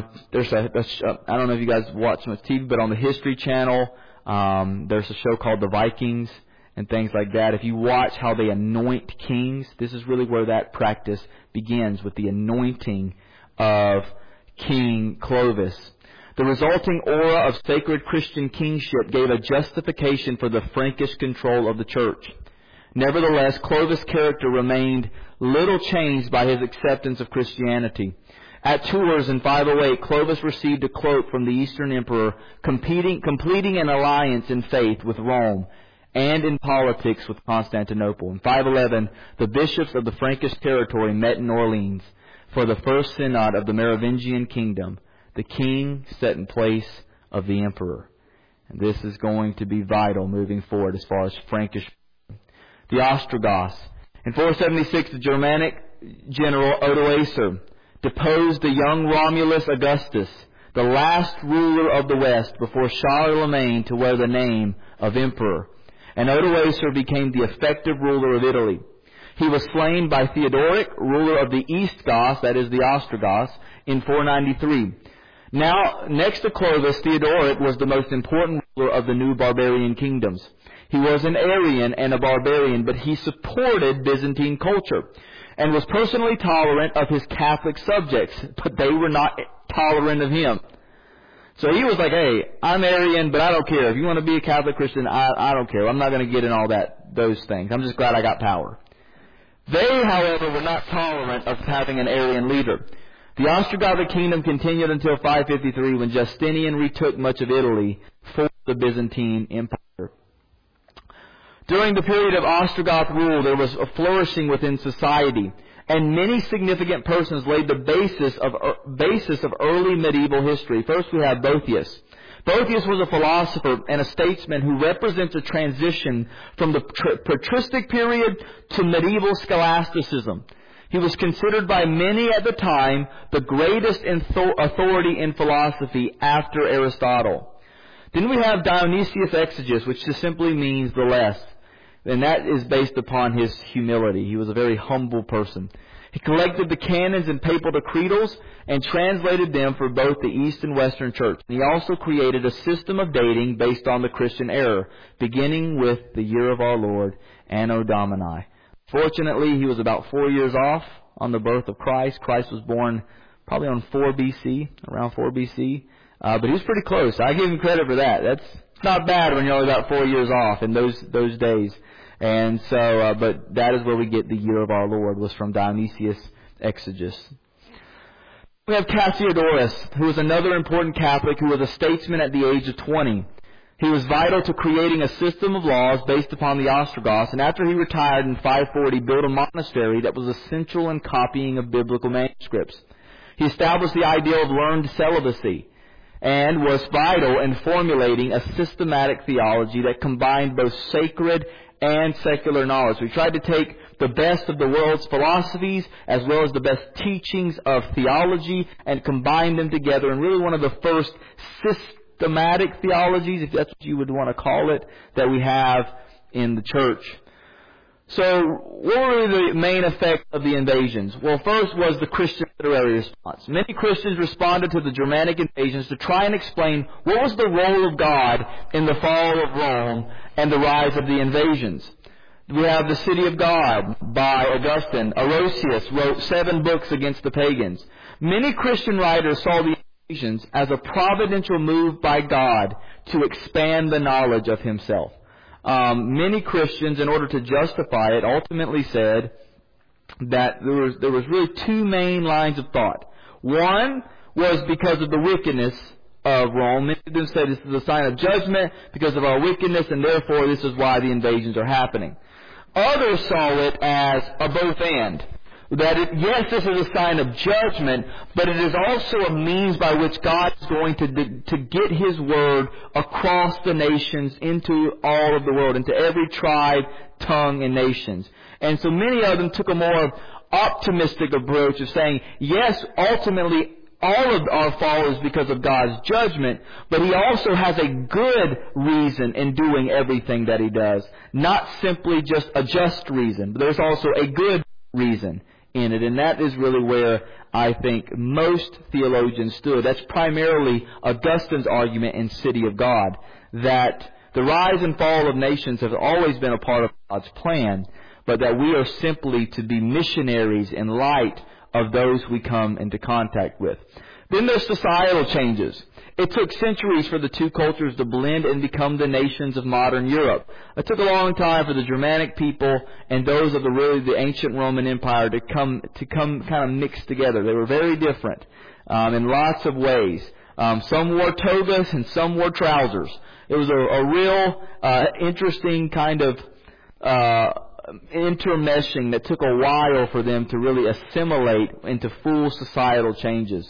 don't know if you guys watch much TV, but on the History Channel, there's a show called The Vikings and things like that. If you watch how they anoint kings, this is really where that practice begins, with the anointing of King Clovis. The resulting aura of sacred Christian kingship gave a justification for the Frankish control of the church. Nevertheless, Clovis' character remained little changed by his acceptance of Christianity. At Tours in 508, Clovis received a cloak from the Eastern Emperor, completing an alliance in faith with Rome and in politics with Constantinople. In 511, the bishops of the Frankish territory met in Orleans for the first synod of the Merovingian kingdom. The king set in place of the emperor. And this is going to be vital moving forward as far as Frankish. The Ostrogoths. In 476, the Germanic general Odoacer deposed the young Romulus Augustus, the last ruler of the West, before Charlemagne to wear the name of emperor. And Odoacer became the effective ruler of Italy. He was slain by Theodoric, ruler of the East Goths, that is the Ostrogoths, in 493. Now, next to Clovis, Theodoric was the most important ruler of the new barbarian kingdoms. He was an Arian and a barbarian, but he supported Byzantine culture and was personally tolerant of his Catholic subjects, but they were not tolerant of him. So he was like, hey, I'm Arian, but I don't care. If you want to be a Catholic Christian, I don't care. I'm not going to get in all those things. I'm just glad I got power. They, however, were not tolerant of having an Arian leader. The Ostrogothic kingdom continued until 553, when Justinian retook much of Italy for the Byzantine Empire. During the period of Ostrogoth rule, there was a flourishing within society, and many significant persons laid the basis of early medieval history. First, we have Boethius. Boethius was a philosopher and a statesman who represents a transition from the patristic period to medieval scholasticism. He was considered by many at the time the greatest authority in philosophy after Aristotle. Then we have Dionysius Exiguus, which just simply means the less. And that is based upon his humility. He was a very humble person. He collected the canons and papal decretals and translated them for both the East and Western Church. He also created a system of dating based on the Christian era, beginning with the year of our Lord, Anno Domini. Fortunately, he was about 4 years off on the birth of Christ. Christ was born probably on 4 BC, around 4 BC. But he was pretty close. I give him credit for that. That's not bad when you're only about 4 years off in those days. And so, but that is where we get the year of our Lord, was from Dionysius Exiguus. We have Cassiodorus, who was another important Catholic who was a statesman at the age of 20. He was vital to creating a system of laws based upon the Ostrogoths, and after he retired in 540, built a monastery that was essential in copying of biblical manuscripts. He established the ideal of learned celibacy and was vital in formulating a systematic theology that combined both sacred and secular knowledge. We tried to take the best of the world's philosophies as well as the best teachings of theology and combine them together in really one of the first systematic theologies, if that's what you would want to call it, that we have in the church. So what were the main effects of the invasions? Well, first was the Christian literary response. Many Christians responded to the Germanic invasions to try and explain what was the role of God in the fall of Rome and the rise of the invasions. We have The City of God by Augustine. Orosius wrote 7 books against the pagans. Many Christian writers saw the invasions as a providential move by God to expand the knowledge of Himself. Many Christians, in order to justify it, ultimately said that there was really 2 main lines of thought. One was because of the wickedness of Rome. Many of them said this is a sign of judgment because of our wickedness, and therefore this is why the invasions are happening. Others saw it as a both and. That yes, this is a sign of judgment, but it is also a means by which God is going to get His word across the nations into all of the world, into every tribe, tongue, and nations. And so many of them took a more optimistic approach of saying, yes, ultimately all of our fall is because of God's judgment, but He also has a good reason in doing everything that He does. Not simply just a just reason, but there's also a good reason in it. And that is really where I think most theologians stood. That's primarily Augustine's argument in City of God, that the rise and fall of nations have always been a part of God's plan, but that we are simply to be missionaries in light of those we come into contact with. Then there's societal changes. It took centuries for the 2 cultures to blend and become the nations of modern Europe. It took a long time for the Germanic people and those of the ancient Roman Empire to come kind of mixed together. They were very different in lots of ways. Some wore togas and some wore trousers. It was a real interesting kind of intermeshing that took a while for them to really assimilate into full societal changes.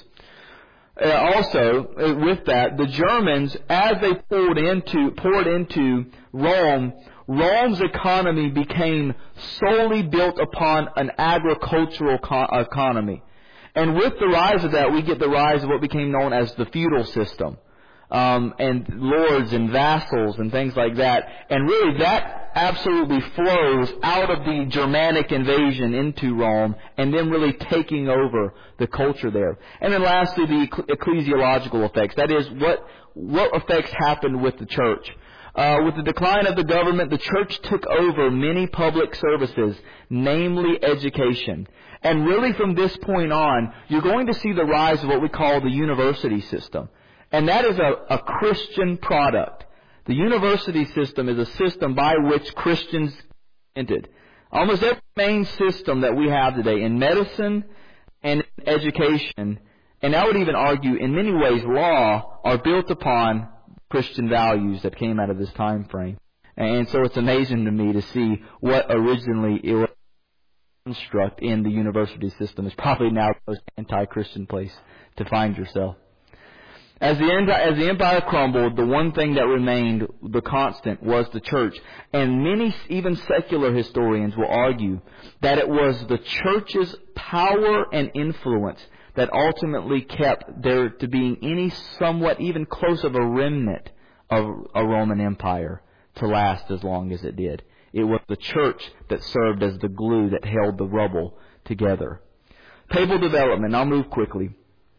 Also, with that, the Germans, as they poured into Rome, Rome's economy became solely built upon an agricultural economy. And with the rise of that, we get the rise of what became known as the feudal system. And lords and vassals and things like that. And really that absolutely flows out of the Germanic invasion into Rome and then really taking over the culture there. And then lastly, the ecclesiological effects. That is, what effects happened with the church. With the decline of the government, the church took over many public services, namely education. And really from this point on, you're going to see the rise of what we call the university system. And that is a Christian product. The university system is a system by which Christians entered. Almost every main system that we have today in medicine and in education, and I would even argue in many ways law, are built upon Christian values that came out of this time frame. And so it's amazing to me to see what originally it was construct in the university system is probably now the most anti-Christian place to find yourself. As the empire crumbled, the one thing that remained the constant was the church. And many, even secular historians, will argue that it was the church's power and influence that ultimately kept there to being any somewhat even close of a remnant of a Roman Empire to last as long as it did. It was the church that served as the glue that held the rubble together. Papal development. I'll move quickly.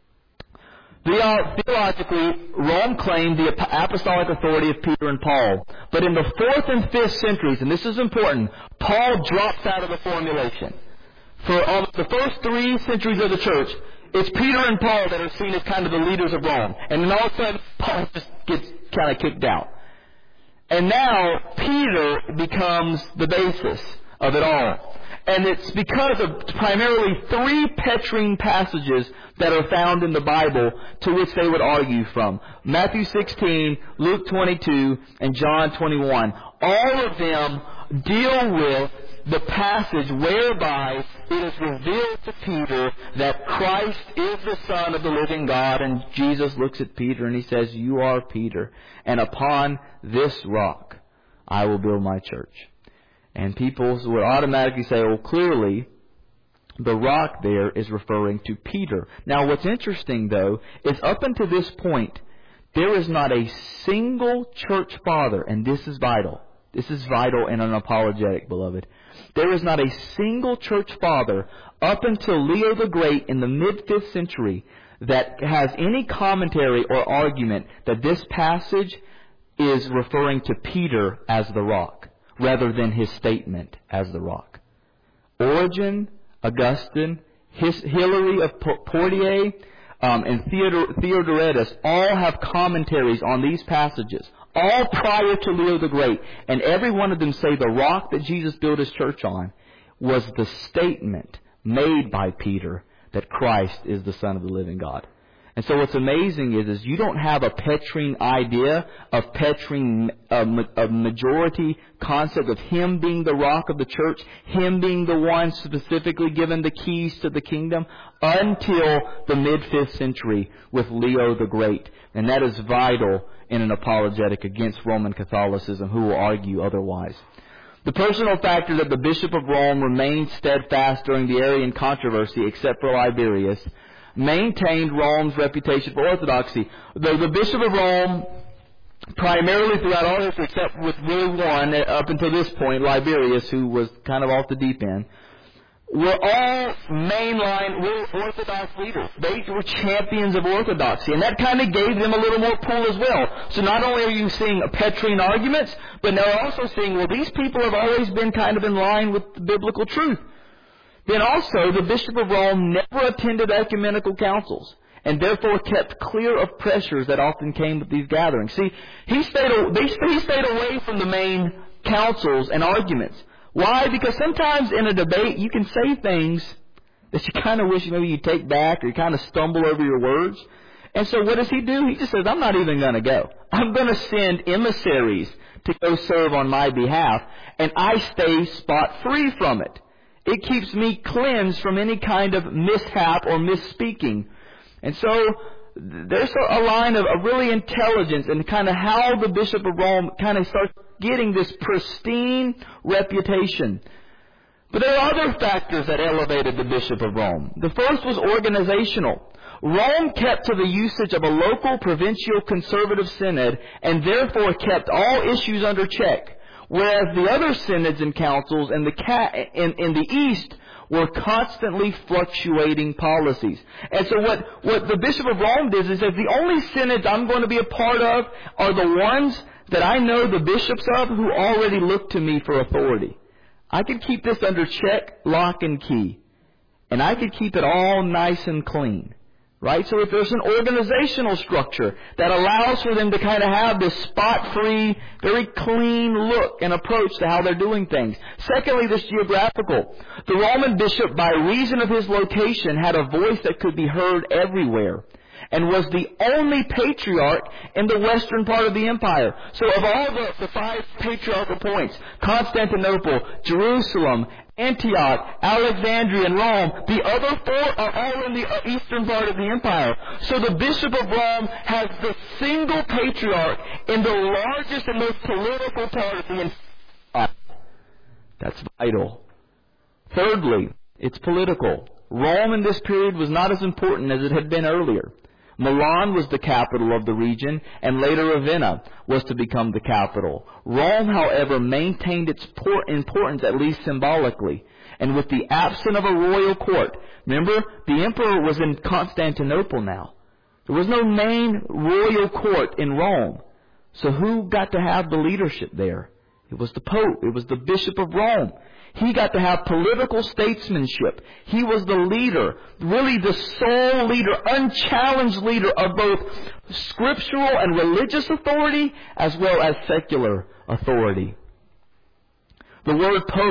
Theologically, Rome claimed the apostolic authority of Peter and Paul. But in the 4th and 5th centuries, and this is important, Paul drops out of the formulation. For almost the first 3 centuries of the church, it's Peter and Paul that are seen as kind of the leaders of Rome. And then all of a sudden, Paul just gets kind of kicked out. And now, Peter becomes the basis of it all. And it's because of primarily 3 Petrine passages that are found in the Bible to which they would argue from. Matthew 16, Luke 22, and John 21. All of them deal with the passage whereby it is revealed to Peter that Christ is the Son of the living God, and Jesus looks at Peter and he says, "You are Peter, and upon this rock I will build my church." And people would automatically say, well, clearly the rock there is referring to Peter. Now what's interesting though is up until this point, there is not a single church father, and this is vital. This is vital in an apologetic, beloved. There is not a single church father up until Leo the Great in the mid-5th century that has any commentary or argument that this passage is referring to Peter as the rock, rather than his statement as the rock. Origen, Augustine, Hilary of Poitiers, and Theodoretus all have commentaries on these passages, all prior to Leo the Great, and every one of them say the rock that Jesus built His church on was the statement made by Peter that Christ is the Son of the living God. And so what's amazing is you don't have a Petrine idea of Petrine, a majority concept of Him being the rock of the church, Him being the one specifically given the keys to the kingdom, until the mid-5th century with Leo the Great. And that is vital in an apologetic against Roman Catholicism, who will argue otherwise. The personal factor that the Bishop of Rome remained steadfast during the Arian controversy, except for Liberius, maintained Rome's reputation for orthodoxy. The Bishop of Rome, primarily throughout all history, except with really one up until this point, Liberius, who was kind of off the deep end, were all mainline Orthodox leaders. They were champions of orthodoxy, and that kind of gave them a little more pull as well. So not only are you seeing Petrine arguments, but now also seeing, well, these people have always been kind of in line with the biblical truth. Then also, the Bishop of Rome never attended ecumenical councils, and therefore kept clear of pressures that often came with these gatherings. See, he stayed away from the main councils and arguments. Why? Because sometimes in a debate you can say things that you kind of wish maybe you take back, or you kind of stumble over your words. And so what does he do? He just says, I'm not even going to go. I'm going to send emissaries to go serve on my behalf, and I stay spot-free from it. It keeps me cleansed from any kind of mishap or misspeaking. And so there's a line of really intelligence and kind of how the Bishop of Rome kind of starts getting this pristine reputation. But there are other factors that elevated the Bishop of Rome. The first was organizational. Rome kept to the usage of a local provincial conservative synod, and therefore kept all issues under check. Whereas the other synods and councils in the East were constantly fluctuating policies. And so what the Bishop of Rome did is that the only synods I'm going to be a part of are the ones that I know the bishops of who already look to me for authority. I could keep this under check, lock, and key. And I could keep it all nice and clean. Right? So if there's an organizational structure that allows for them to kind of have this spot-free, very clean look and approach to how they're doing things. Secondly, this geographical. The Roman bishop, by reason of his location, had a voice that could be heard everywhere, and was the only patriarch in the western part of the empire. So of all the 5 patriarchal points, Constantinople, Jerusalem, Antioch, Alexandria, and Rome, the other 4 are all in the eastern part of the empire. So the Bishop of Rome has the single patriarch in the largest and most political part of the empire. That's vital. Thirdly, it's political. Rome in this period was not as important as it had been earlier. Milan was the capital of the region, and later Ravenna was to become the capital. Rome, however, maintained its importance, at least symbolically. And with the absence of a royal court, remember, the emperor was in Constantinople now. There was no main royal court in Rome. So who got to have the leadership there? It was the Pope. It was the Bishop of Rome. He got to have political statesmanship. He was the leader, really the sole leader, unchallenged leader of both scriptural and religious authority as well as secular authority. The word Pope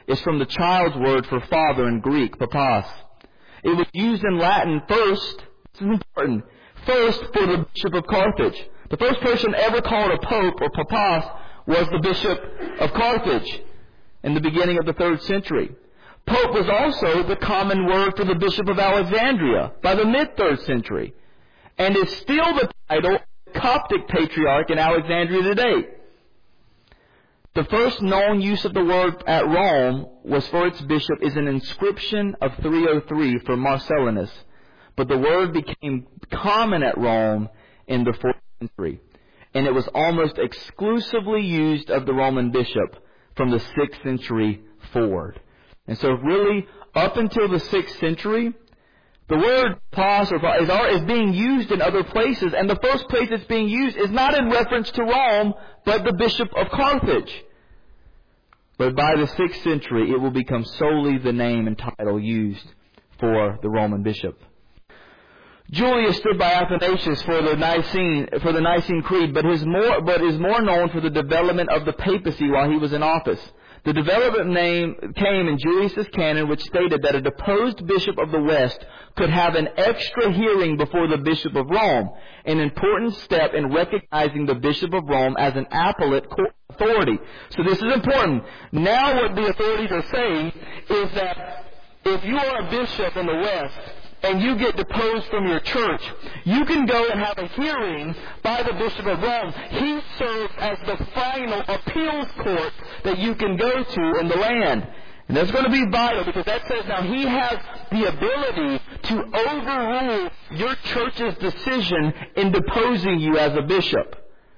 is from the child's word for father in Greek, papos. It was used in Latin first, this is important, first for the Bishop of Carthage. The first person ever called a pope or papos was the Bishop of Carthage in the beginning of the 3rd century. Pope was also the common word for the Bishop of Alexandria by the mid-3rd century, and is still the title of Coptic Patriarch in Alexandria today. The first known use of the word at Rome was for its bishop is an inscription of 303 for Marcellinus, but the word became common at Rome in the 4th century, and it was almost exclusively used of the Roman bishop from the 6th century forward. And so really, up until the 6th century, the word pos is being used in other places, and the first place it's being used is not in reference to Rome, but the Bishop of Carthage. But by the 6th century, it will become solely the name and title used for the Roman bishop. Julius stood by Athanasius for the Nicene Creed, but is more known for the development of the papacy while he was in office. The development name came in Julius's canon, which stated that a deposed bishop of the West could have an extra hearing before the Bishop of Rome, an important step in recognizing the Bishop of Rome as an appellate authority. So this is important. Now what the authorities are saying is that if you are a bishop in the West, and you get deposed from your church, you can go and have a hearing by the Bishop of Rome. He serves as the final appeals court that you can go to in the land. And that's going to be vital, because that says now he has the ability to overrule your church's decision in deposing you as a bishop.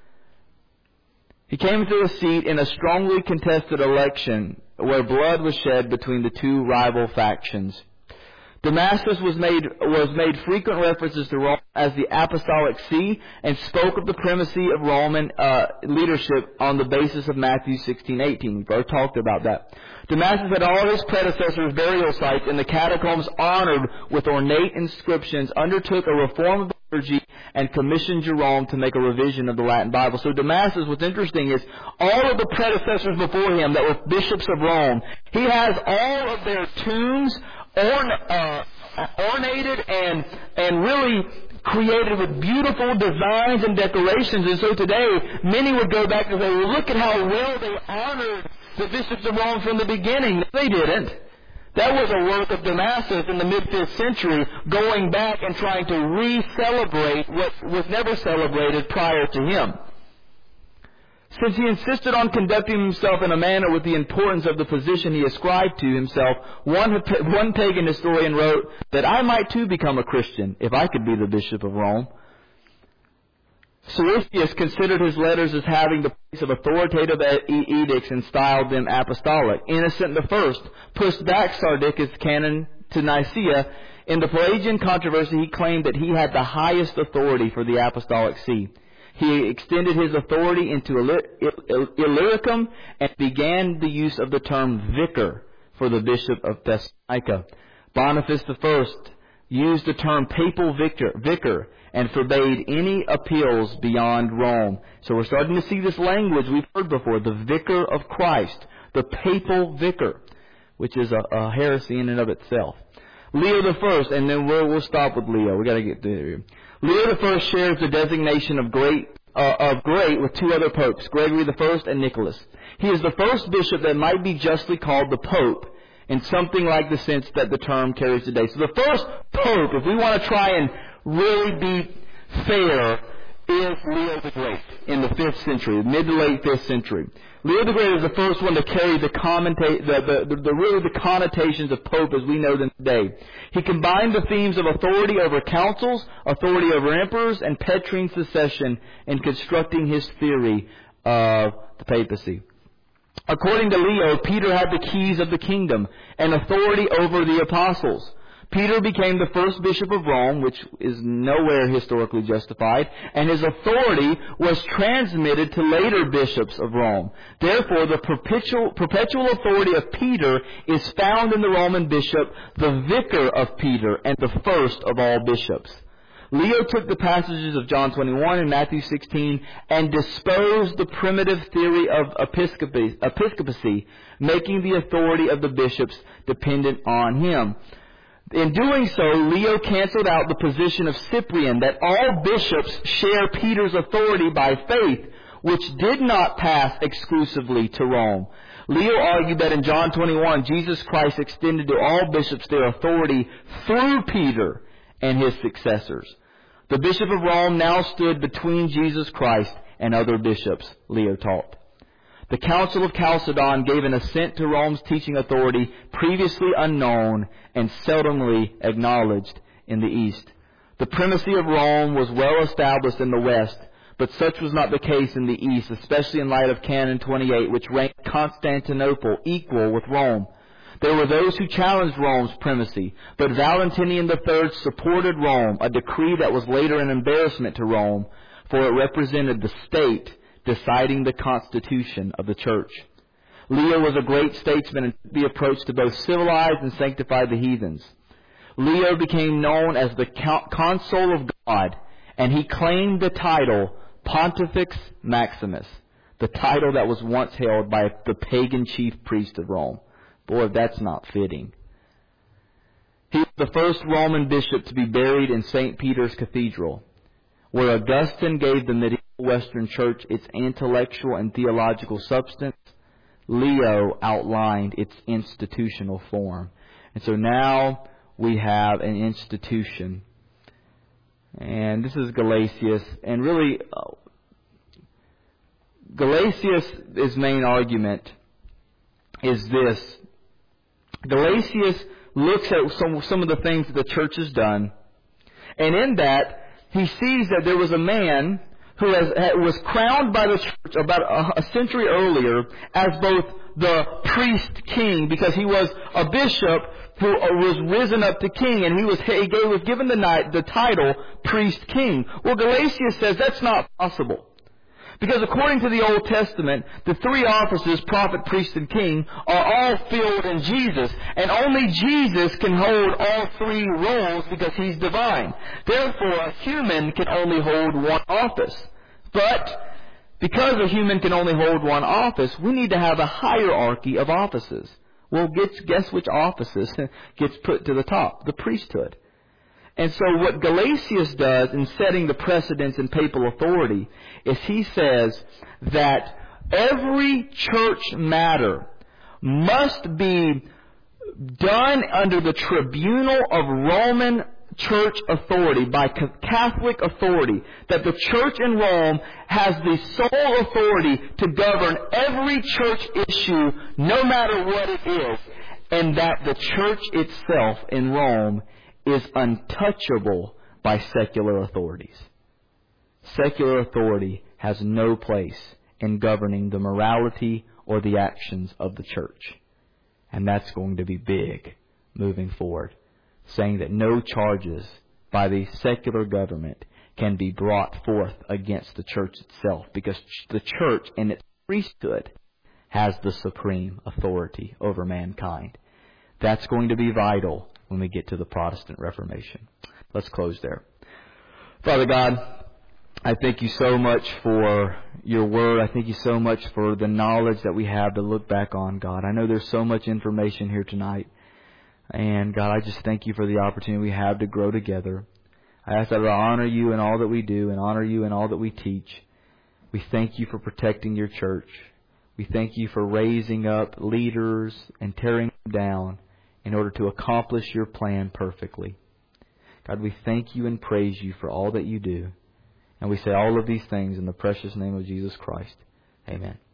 He came to the seat in a strongly contested election where blood was shed between the two rival factions. Damascus was made frequent references to Rome as the Apostolic See, and spoke of the primacy of Roman leadership on the basis of Matthew 16:18. We've already talked about that. Damascus had all his predecessors' burial sites in the catacombs honored with ornate inscriptions, undertook a reform of the liturgy, and commissioned Jerome to make a revision of the Latin Bible. So Damascus, what's interesting is all of the predecessors before him that were bishops of Rome, he has all of their tombs ornated and really created with beautiful designs and decorations. And so today, many would go back and say, well, look at how well they honored the bishops of Rome from the beginning. No, they didn't. That was a work of Damascus in the mid-5th century, going back and trying to re-celebrate what was never celebrated prior to him. Since he insisted on conducting himself in a manner with the importance of the position he ascribed to himself, one pagan historian wrote that I might too become a Christian if I could be the Bishop of Rome. Siricius considered his letters as having the place of authoritative edicts and styled them apostolic. Innocent I pushed back Sardicus' canon to Nicaea. In the Pelagian controversy, he claimed that he had the highest authority for the apostolic see. He extended his authority into Illyricum and began the use of the term vicar for the Bishop of Thessalonica. Boniface I used the term papal vicar and forbade any appeals beyond Rome. So we're starting to see this language we've heard before, the vicar of Christ, the papal vicar, which is a heresy in and of itself. Leo I, and then we'll stop with Leo. We got to get through. Leo I shares the designation of great with two other popes, Gregory I and Nicholas. He is the first bishop that might be justly called the Pope, in something like the sense that the term carries today. So the first Pope, if we want to try and really be fair, is Leo the Great in the 5th century, mid to late 5th century. Leo the Great is the first one to carry the connotations of Pope as we know them today. He combined the themes of authority over councils, authority over emperors, and Petrine succession in constructing his theory of the papacy. According to Leo, Peter had the keys of the kingdom and authority over the apostles. Peter became the first bishop of Rome, which is nowhere historically justified, and his authority was transmitted to later bishops of Rome. Therefore, the perpetual authority of Peter is found in the Roman bishop, the vicar of Peter, and the first of all bishops. Leo took the passages of John 21 and Matthew 16 and disposed the primitive theory of episcopacy, making the authority of the bishops dependent on him. In doing so, Leo canceled out the position of Cyprian that all bishops share Peter's authority by faith, which did not pass exclusively to Rome. Leo argued that in John 21, Jesus Christ extended to all bishops their authority through Peter and his successors. The Bishop of Rome now stood between Jesus Christ and other bishops, Leo taught. The Council of Chalcedon gave an assent to Rome's teaching authority previously unknown and seldomly acknowledged in the East. The primacy of Rome was well established in the West, but such was not the case in the East, especially in light of Canon 28, which ranked Constantinople equal with Rome. There were those who challenged Rome's primacy, but Valentinian III supported Rome, a decree that was later an embarrassment to Rome, for it represented the state deciding the constitution of the church. Leo was a great statesman and took the approach to both civilize and sanctify the heathens. Leo became known as the Consul of God, and he claimed the title Pontifex Maximus, the title that was once held by the pagan chief priest of Rome. Boy, that's not fitting. He was the first Roman bishop to be buried in St. Peter's Cathedral, where Augustine gave the medieval Western Church its intellectual and theological substance. Leo outlined its institutional form. And so now we have an institution. And this is Gelasius. And really, Gelasius' main argument is this. Gelasius looks at some of the things that the church has done, and in that, he sees that there was a man who was crowned by the church about a century earlier as both the priest-king, because he was a bishop who was risen up to king, and he was given the title priest-king. Well, Gelasius says that's not possible. Because according to the Old Testament, the three offices, prophet, priest, and king, are all filled in Jesus. And only Jesus can hold all three roles because He's divine. Therefore, a human can only hold one office. But because a human can only hold one office, we need to have a hierarchy of offices. Well, guess which offices gets put to the top? The priesthood. And so what Gelasius does in setting the precedence in papal authority is he says that every church matter must be done under the tribunal of Roman church authority, by Catholic authority, that the church in Rome has the sole authority to govern every church issue, no matter what it is, and that the church itself in Rome is untouchable by secular authorities. Secular authority has no place in governing the morality or the actions of the church. And that's going to be big moving forward, saying that no charges by the secular government can be brought forth against the church itself, because the church in its priesthood has the supreme authority over mankind. That's going to be vital when we get to the Protestant Reformation. Let's close there. Father God, I thank You so much for Your Word. I thank You so much for the knowledge that we have to look back on, God. I know there's so much information here tonight. And God, I just thank You for the opportunity we have to grow together. I ask that I honor You in all that we do and honor You in all that we teach. We thank You for protecting Your church. We thank You for raising up leaders and tearing them down in order to accomplish Your plan perfectly. God, we thank You and praise You for all that You do. And we say all of these things in the precious name of Jesus Christ. Amen.